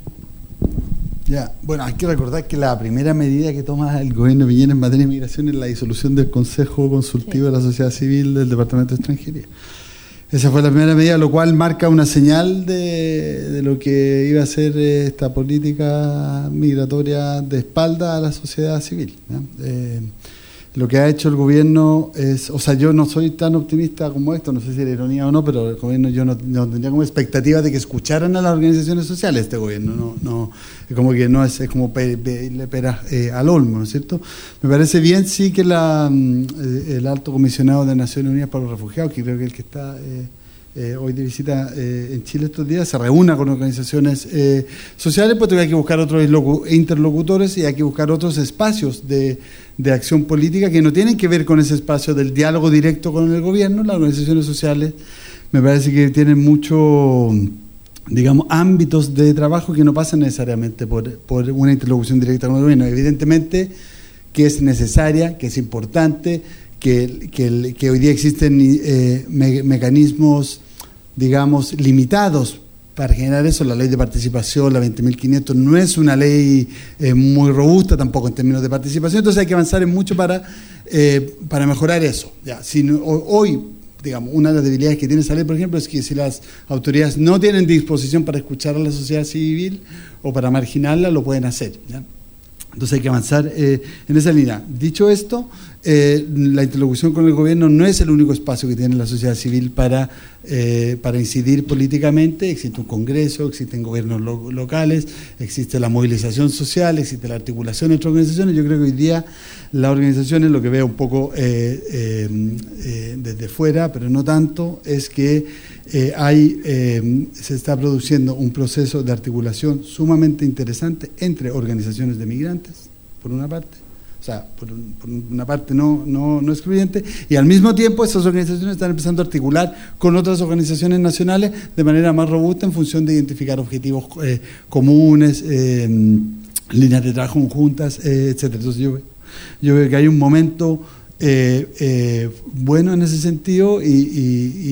Ya, bueno, hay que recordar que la primera medida que toma el gobierno de Piñera en materia de migración es la disolución del Consejo Consultivo sí. de la Sociedad Civil del Departamento de Extranjería. Esa fue la primera medida, lo cual marca una señal de, de lo que iba a ser esta política migratoria de espalda a la sociedad civil, ¿no? Eh, lo que ha hecho el gobierno es, o sea, yo no soy tan optimista como esto, no sé si era ironía o no, pero el gobierno, yo no, no tendría como expectativa de que escucharan a las organizaciones sociales este gobierno, no, no, como que no es, es como pedirle peras eh, al olmo, ¿no es cierto? Me parece bien sí que la, el alto comisionado de Naciones Unidas para los Refugiados, que creo que es el que está eh, eh, hoy de visita eh, en Chile estos días, se reúna con organizaciones eh, sociales, pues hay que buscar otros interlocutores y hay que buscar otros espacios de de acción política que no tienen que ver con ese espacio del diálogo directo con el gobierno. Las organizaciones sociales me parece que tienen mucho, digamos, ámbitos de trabajo que no pasan necesariamente por, por una interlocución directa con el gobierno. Evidentemente que es necesaria, que es importante, que, que, que hoy día existen eh, me, mecanismos, digamos, limitados para generar eso. La ley de participación, la veinte mil quinientos, no es una ley eh, muy robusta tampoco en términos de participación, entonces hay que avanzar en mucho para, eh, para mejorar eso. Ya, si no, hoy, digamos, una de las debilidades que tiene esa ley, por ejemplo, es que si las autoridades no tienen disposición para escuchar a la sociedad civil o para marginarla, lo pueden hacer, ¿ya? Entonces hay que avanzar eh, en esa línea. Dicho esto, eh, la interlocución con el gobierno no es el único espacio que tiene la sociedad civil para, eh, para incidir políticamente. Existe un congreso, existen gobiernos lo locales, existe la movilización social, existe la articulación entre organizaciones. Yo creo que hoy día las organizaciones, lo que veo un poco eh, eh, eh, desde fuera, pero no tanto, es que Eh, hay, eh, se está produciendo un proceso de articulación sumamente interesante entre organizaciones de migrantes, por una parte, o sea, por, un, por una parte no, no, no excluyente, y al mismo tiempo esas organizaciones están empezando a articular con otras organizaciones nacionales de manera más robusta en función de identificar objetivos eh, comunes, eh, líneas de trabajo conjuntas, eh, etcétera. Entonces yo, yo veo que hay un momento Eh, eh, bueno en ese sentido y, y,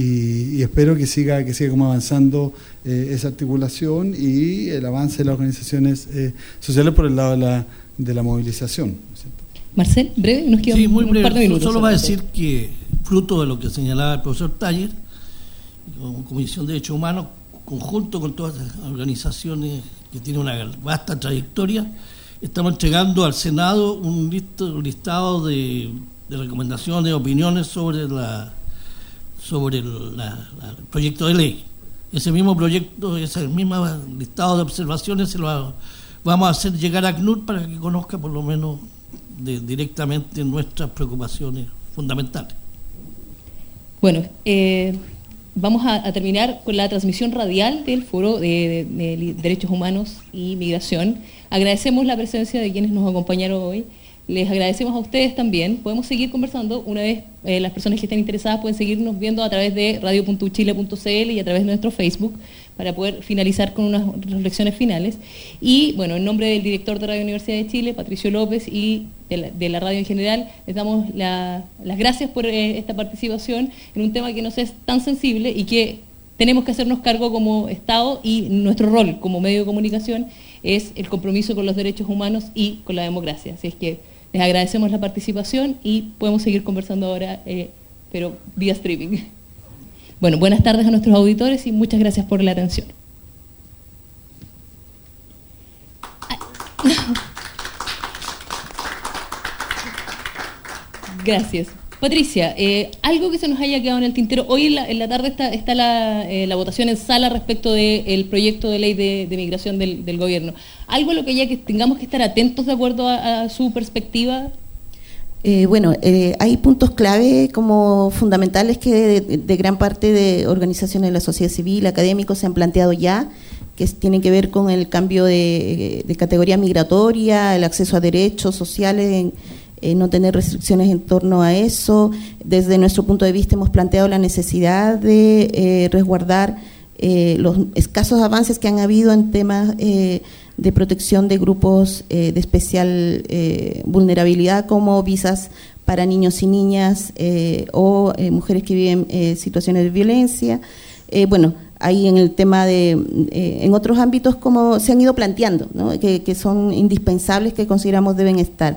y, y espero que siga que siga como avanzando eh, esa articulación y el avance de las organizaciones eh, sociales por el lado de la, de la movilización, ¿no? Marcel, breve, nos quedan sí, muy un breve. par de minutos. Solo va a decir que, fruto de lo que señalaba el profesor Taller, con Comisión de Derechos Humanos, conjunto con todas las organizaciones que tienen una vasta trayectoria, estamos entregando al Senado un, listo, un listado de de recomendaciones, opiniones sobre la sobre el, la, la, el proyecto de ley. Ese mismo proyecto, ese mismo listado de observaciones se lo vamos a hacer llegar a C N U R para que conozca por lo menos de, directamente nuestras preocupaciones fundamentales. Bueno, eh, vamos a, a terminar con la transmisión radial del Foro de, de, de Derechos Humanos y Migración. Agradecemos la presencia de quienes nos acompañaron hoy. Les agradecemos a ustedes también. Podemos seguir conversando una vez eh, las personas que estén interesadas pueden seguirnos viendo a través de radio punto uchile punto cl y a través de nuestro Facebook para poder finalizar con unas reflexiones finales. Y bueno, en nombre del director de Radio Universidad de Chile, Patricio López, y de la, de la radio en general, les damos la, las gracias por eh, esta participación en un tema que nos es tan sensible y que tenemos que hacernos cargo como Estado, y nuestro rol como medio de comunicación es el compromiso con los derechos humanos y con la democracia. Así es que les agradecemos la participación y podemos seguir conversando ahora, eh, pero vía streaming. Bueno, buenas tardes a nuestros auditores y muchas gracias por la atención. Gracias. Patricia, eh, algo que se nos haya quedado en el tintero. Hoy en la, en la tarde está, está la, eh, la votación en sala respecto del proyecto de ley de, de migración del, del gobierno. ¿Algo a lo que ya que tengamos que estar atentos de acuerdo a, a su perspectiva? Eh, bueno, eh, hay puntos clave como fundamentales que de, de gran parte de organizaciones de la sociedad civil, académicos, se han planteado ya, que tienen que ver con el cambio de, de categoría migratoria, el acceso a derechos sociales, en, Eh, no tener restricciones en torno a eso. Desde nuestro punto de vista hemos planteado la necesidad de eh, resguardar eh, los escasos avances que han habido en temas eh, de protección de grupos eh, de especial eh, vulnerabilidad, como visas para niños y niñas eh, o eh, mujeres que viven eh, situaciones de violencia. Eh, bueno, ahí en el tema de, eh, en otros ámbitos como se han ido planteando, ¿no? que, que son indispensables, que consideramos deben estar.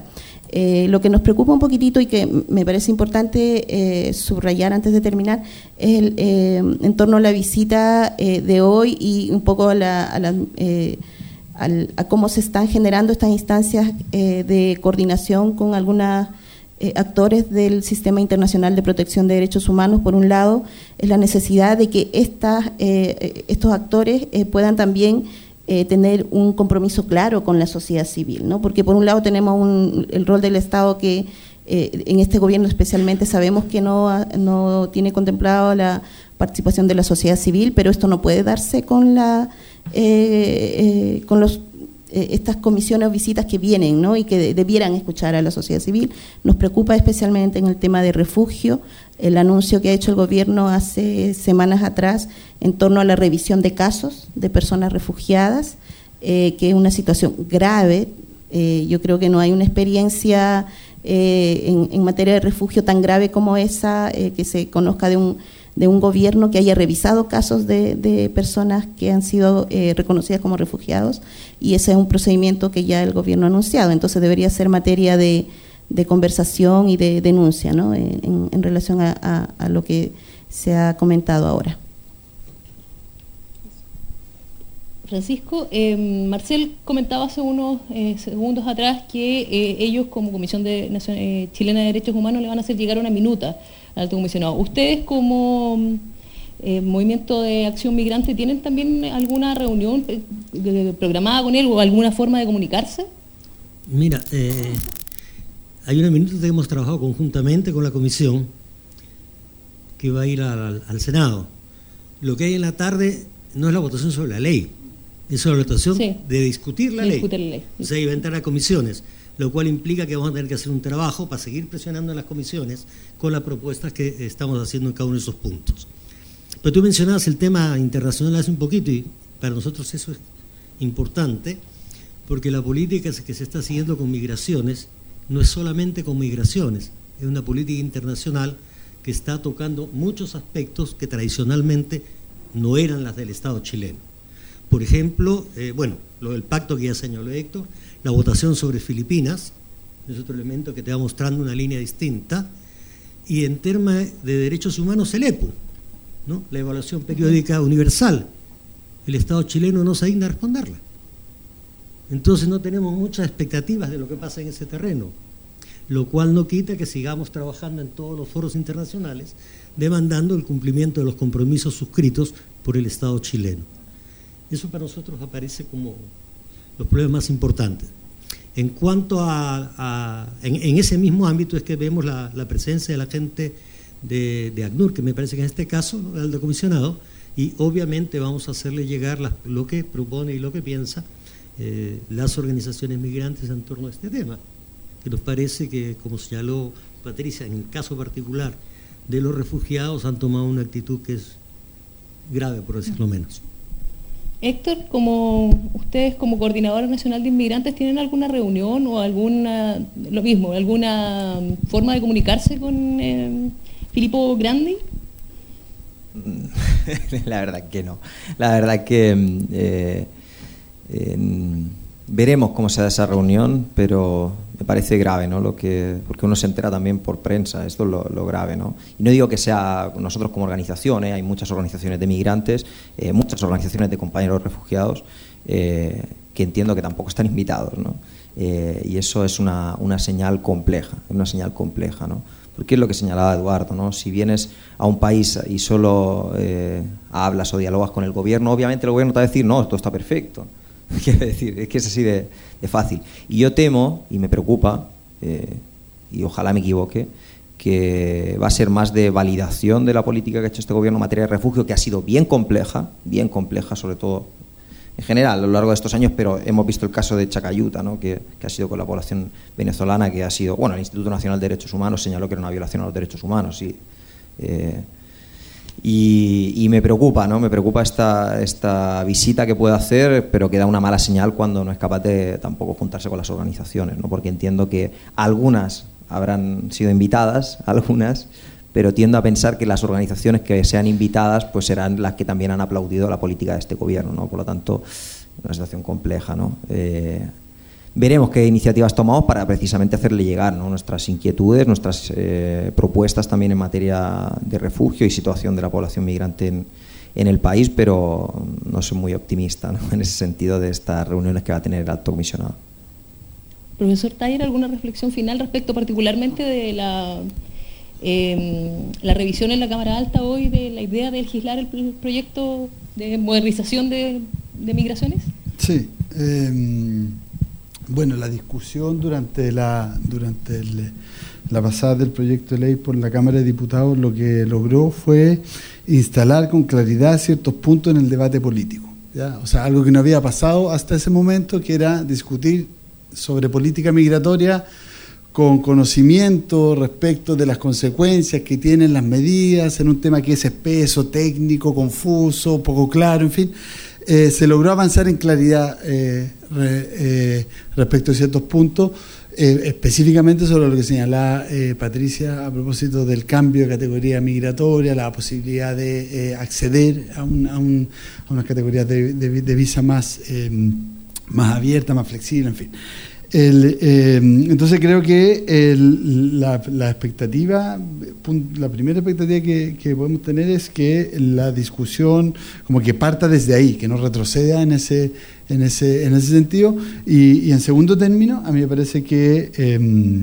Eh, lo que nos preocupa un poquitito y que me parece importante eh, subrayar antes de terminar es el, eh, en torno a la visita eh, de hoy y un poco a, la, a, la, eh, al, a cómo se están generando estas instancias eh, de coordinación con algunos eh, actores del Sistema Internacional de Protección de Derechos Humanos. Por un lado, es la necesidad de que estas, eh, estos actores eh, puedan también Eh, tener un compromiso claro con la sociedad civil, ¿no? Porque por un lado tenemos un, el rol del Estado que eh, en este gobierno especialmente sabemos que no, no tiene contemplado la participación de la sociedad civil, pero esto no puede darse con la eh, eh, con los eh, estas comisiones o visitas que vienen, ¿no? Y que de, debieran escuchar a la sociedad civil. Nos preocupa especialmente en el tema de refugio, el anuncio que ha hecho el gobierno hace semanas atrás en torno a la revisión de casos de personas refugiadas, eh, que es una situación grave. Eh, yo creo que no hay una experiencia eh, en, en materia de refugio tan grave como esa, eh, que se conozca de un, de un gobierno que haya revisado casos de, de personas que han sido eh, reconocidas como refugiados, y ese es un procedimiento que ya el gobierno ha anunciado. Entonces debería ser materia de de conversación y de denuncia, ¿no? en, en relación a, a, a lo que se ha comentado ahora. Francisco, eh, Marcel comentaba hace unos eh, segundos atrás que eh, ellos como Comisión de Nación, eh, Chilena de Derechos Humanos le van a hacer llegar una minuta al alto comisionado. ¿Ustedes como eh, Movimiento de Acción Migrante tienen también alguna reunión eh, programada con él o alguna forma de comunicarse? Mira, eh, hay una minuta que hemos trabajado conjuntamente con la comisión que va a ir al, al Senado. Lo que hay en la tarde no es la votación sobre la ley, es sobre la votación sí. de discutir la de ley. Discutir la ley. O sea, iba a entrar a comisiones, lo cual implica que vamos a tener que hacer un trabajo para seguir presionando a las comisiones con las propuestas que estamos haciendo en cada uno de esos puntos. Pero tú mencionabas el tema internacional hace un poquito, y para nosotros eso es importante, porque la política que se está siguiendo con migraciones no es solamente con migraciones, es una política internacional que está tocando muchos aspectos que tradicionalmente no eran las del Estado chileno. Por ejemplo, eh, bueno, lo del pacto que ya señaló Héctor, la votación sobre Filipinas, es otro elemento que te va mostrando una línea distinta, y en temas de derechos humanos el E P U, ¿no? La evaluación periódica universal. El Estado chileno no se digna a responderla. Entonces no tenemos muchas expectativas de lo que pasa en ese terreno, lo cual no quita que sigamos trabajando en todos los foros internacionales demandando el cumplimiento de los compromisos suscritos por el Estado chileno. Eso para nosotros aparece como los problemas más importantes. En cuanto a, a en, en ese mismo ámbito es que vemos la, la presencia de la gente de, de ACNUR, que me parece que en este caso el comisionado, y obviamente vamos a hacerle llegar la, lo que propone y lo que piensa eh, las organizaciones migrantes en torno a este tema, que nos parece que, como señaló Patricia, en el caso particular de los refugiados han tomado una actitud que es grave, por decirlo menos. Héctor, como ustedes como Coordinador Nacional de Inmigrantes, ¿tienen alguna reunión o alguna, lo mismo, alguna forma de comunicarse con eh, Filippo Grandi? La verdad que no. La verdad que eh, eh, veremos cómo se da esa reunión, pero me parece grave, ¿no? Lo que, porque uno se entera también por prensa, esto es lo, lo grave, ¿no? Y no digo que sea nosotros como organización, ¿eh? Hay muchas organizaciones de migrantes, eh, muchas organizaciones de compañeros refugiados eh, que entiendo que tampoco están invitados, ¿no? Eh, y eso es una, una señal compleja, una señal compleja, ¿no? Porque es lo que señalaba Eduardo, ¿no? Si vienes a un país y solo eh, hablas o dialogas con el gobierno, obviamente el gobierno te va a decir, no, esto está perfecto. Quiero decir, es que es así de, de fácil. Y yo temo, y me preocupa, eh, y ojalá me equivoque, que va a ser más de validación de la política que ha hecho este gobierno en materia de refugio, que ha sido bien compleja, bien compleja, sobre todo en general a lo largo de estos años, pero hemos visto el caso de Chacayuta, ¿no? que, que ha sido con la población venezolana, que ha sido, bueno, el Instituto Nacional de Derechos Humanos señaló que era una violación a los derechos humanos, y eh, Y, y me preocupa, ¿no? Me preocupa esta, esta visita que puede hacer, pero que da una mala señal cuando no es capaz de tampoco juntarse con las organizaciones, ¿no? Porque entiendo que algunas habrán sido invitadas, algunas, pero tiendo a pensar que las organizaciones que sean invitadas pues serán las que también han aplaudido la política de este gobierno, ¿no? Por lo tanto, una situación compleja, ¿no? Eh, veremos qué iniciativas tomamos para precisamente hacerle llegar, ¿no?, nuestras inquietudes, nuestras eh, propuestas también en materia de refugio y situación de la población migrante en, en el país, pero no soy muy optimista, ¿no?, en ese sentido de estas reuniones que va a tener el alto comisionado. Profesor Taller, ¿alguna reflexión final respecto particularmente de la, eh, la revisión en la Cámara Alta hoy de la idea de legislar el, el proyecto de modernización de, de migraciones? Sí. Eh, bueno, la discusión durante la durante el, la pasada del proyecto de ley por la Cámara de Diputados lo que logró fue instalar con claridad ciertos puntos en el debate político, ¿ya? O sea, algo que no había pasado hasta ese momento, que era discutir sobre política migratoria con conocimiento respecto de las consecuencias que tienen las medidas en un tema que es espeso, técnico, confuso, poco claro, en fin. Eh, se logró avanzar en claridad eh, re, eh, respecto a ciertos puntos, eh, específicamente sobre lo que señalaba eh, Patricia a propósito del cambio de categoría migratoria, la posibilidad de eh, acceder a, un, a, un, a unas categorías de, de, de visa más... Eh, más abierta, más flexible, en fin. El, eh, entonces creo que el, la, la expectativa, la primera expectativa que, que podemos tener es que la discusión como que parta desde ahí, que no retroceda en ese, en ese, en ese sentido. Y, y en segundo término, a mí me parece que eh,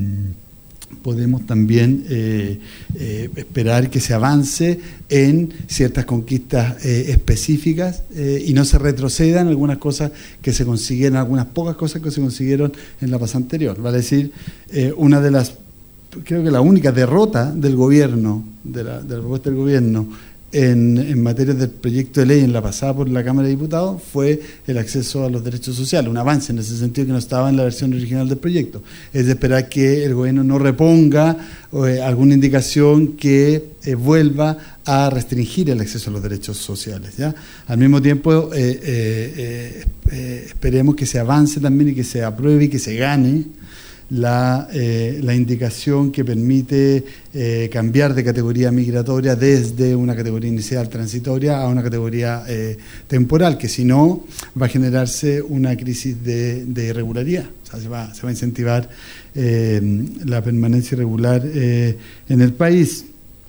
podemos también eh, eh, esperar que se avance en ciertas conquistas eh, específicas eh, y no se retrocedan algunas cosas que se consiguieron, algunas pocas cosas que se consiguieron en la pasada anterior. Vale decir, eh, una de las, creo que la única derrota del gobierno, de la, de la propuesta del gobierno en, en materia del proyecto de ley en la pasada por la Cámara de Diputados fue el acceso a los derechos sociales, un avance en ese sentido que no estaba en la versión original del proyecto. Es de esperar que el gobierno no reponga eh, alguna indicación que eh, vuelva a restringir el acceso a los derechos sociales, ¿ya? Al mismo tiempo, eh, eh, eh, esperemos que se avance también y que se apruebe y que se gane La, eh, la indicación que permite eh, cambiar de categoría migratoria desde una categoría inicial transitoria a una categoría eh, temporal, que si no va a generarse una crisis de, de irregularidad. O sea, se va, se va a incentivar eh, la permanencia irregular eh, en el país.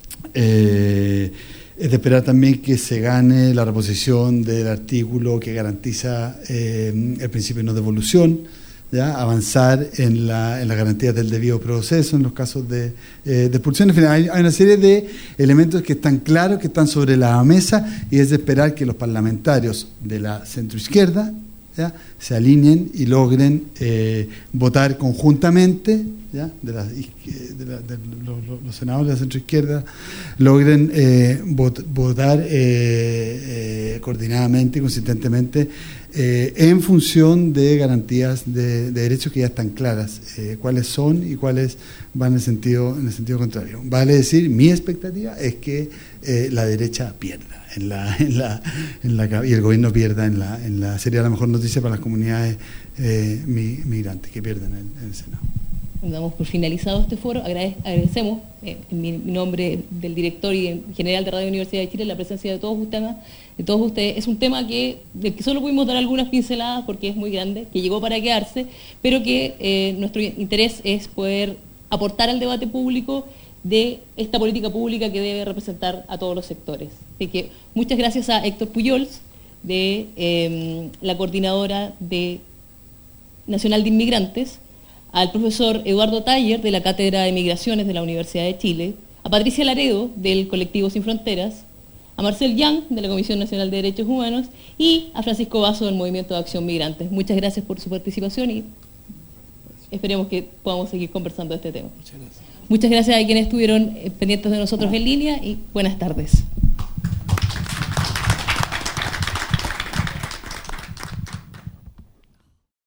Eh, es de esperar también que se gane la reposición del artículo que garantiza eh, el principio de no devolución, ¿ya? Avanzar en, la, en las garantías del debido proceso en los casos de, eh, de expulsión. En fin, hay, hay una serie de elementos que están claros, que están sobre la mesa, y es de esperar que los parlamentarios de la centroizquierda, ¿ya?, se alineen y logren eh, votar conjuntamente, ¿ya?, de, la, de, la, de los, los senadores de la centroizquierda logren eh, vot, votar eh, eh, coordinadamente y consistentemente eh, en función de garantías de, de derechos que ya están claras, eh, cuáles son y cuáles van en el sentido, en el sentido contrario. Vale decir, mi expectativa es que eh, la derecha pierda en la, en la, en la, y el gobierno pierda en la, en la sería la mejor noticia para las comunidades eh, migrantes que pierden en, en el Senado. Damos por finalizado este foro. Agradec agradecemos eh, en mi nombre del director y en general de Radio Universidad de Chile la presencia de todos ustedes, de todos ustedes. Es un tema que del que solo pudimos dar algunas pinceladas porque es muy grande, que llegó para quedarse, pero que eh, nuestro interés es poder aportar al debate público de esta política pública que debe representar a todos los sectores. Así que muchas gracias a Héctor Pujols, de eh, la Coordinadora de Nacional de Inmigrantes, al profesor Eduardo Taller, de la Cátedra de Migraciones de la Universidad de Chile, a Patricia Laredo, del Colectivo Sin Fronteras, a Marcel Yang, de la Comisión Nacional de Derechos Humanos, y a Francisco Vaso, del Movimiento de Acción Migrantes. Muchas gracias por su participación y esperemos que podamos seguir conversando de este tema. Muchas gracias. Muchas gracias a quienes estuvieron pendientes de nosotros en línea y buenas tardes.